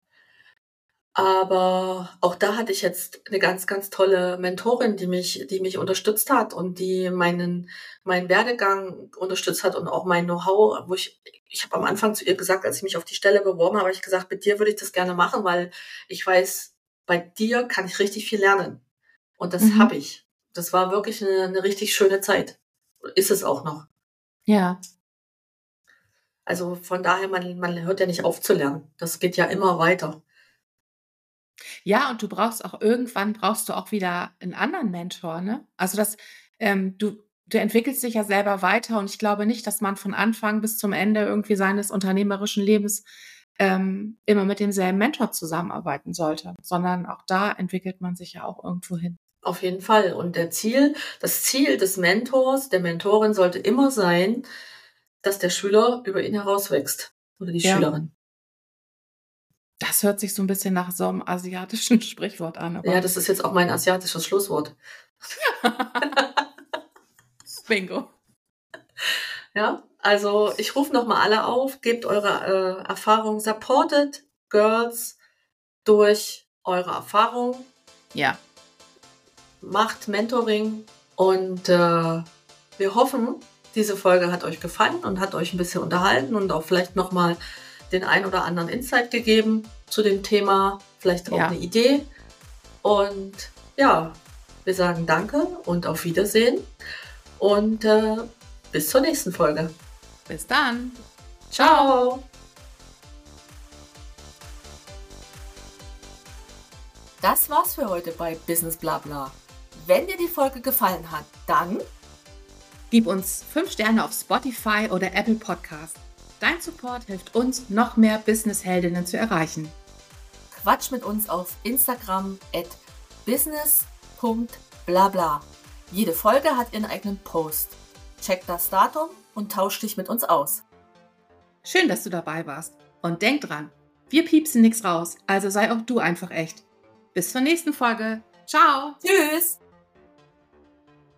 [SPEAKER 2] Aber auch da hatte ich jetzt eine ganz, ganz tolle Mentorin, die mich unterstützt hat und die meinen Werdegang unterstützt hat und auch mein Know-how, wo ich habe am Anfang zu ihr gesagt, als ich mich auf die Stelle beworben habe, ich gesagt, mit dir würde ich das gerne machen, weil ich weiß, bei dir kann ich richtig viel lernen. Und das habe ich. Das war wirklich eine richtig schöne Zeit. Ist es auch noch.
[SPEAKER 3] Ja.
[SPEAKER 2] Also von daher, man hört ja nicht auf zu lernen. Das geht ja immer weiter.
[SPEAKER 3] Ja, und irgendwann brauchst du auch wieder einen anderen Mentor, ne? Also du entwickelst dich ja selber weiter und ich glaube nicht, dass man von Anfang bis zum Ende irgendwie seines unternehmerischen Lebens immer mit demselben Mentor zusammenarbeiten sollte, sondern auch da entwickelt man sich ja auch irgendwo hin.
[SPEAKER 2] Auf jeden Fall. Und das Ziel des Mentors, der Mentorin sollte immer sein, dass der Schüler über ihn herauswächst oder die Schülerin.
[SPEAKER 3] Das hört sich so ein bisschen nach so einem asiatischen Sprichwort an.
[SPEAKER 2] Ja, das ist jetzt auch mein asiatisches Schlusswort.
[SPEAKER 3] Bingo.
[SPEAKER 2] Ja, also ich rufe nochmal alle auf, gebt eure Erfahrung, supportet Girls durch eure Erfahrung.
[SPEAKER 3] Ja.
[SPEAKER 2] Macht Mentoring und wir hoffen, diese Folge hat euch gefallen und hat euch ein bisschen unterhalten und auch vielleicht nochmal den ein oder anderen Insight gegeben zu dem Thema, vielleicht auch eine Idee. Und ja, wir sagen Danke und auf Wiedersehen und bis zur nächsten Folge.
[SPEAKER 3] Bis dann.
[SPEAKER 2] Ciao. Das war's für heute bei Business Blabla. Wenn dir die Folge gefallen hat, dann
[SPEAKER 3] gib uns 5 Sterne auf Spotify oder Apple Podcast. Dein Support hilft uns, noch mehr Business-Heldinnen zu erreichen.
[SPEAKER 2] Quatsch mit uns auf Instagram @business.blabla. Jede Folge hat ihren eigenen Post. Check das Datum und tausch dich mit uns aus.
[SPEAKER 3] Schön, dass du dabei warst. Und denk dran, wir piepsen nichts raus, also sei auch du einfach echt. Bis zur nächsten Folge. Ciao.
[SPEAKER 2] Tschüss.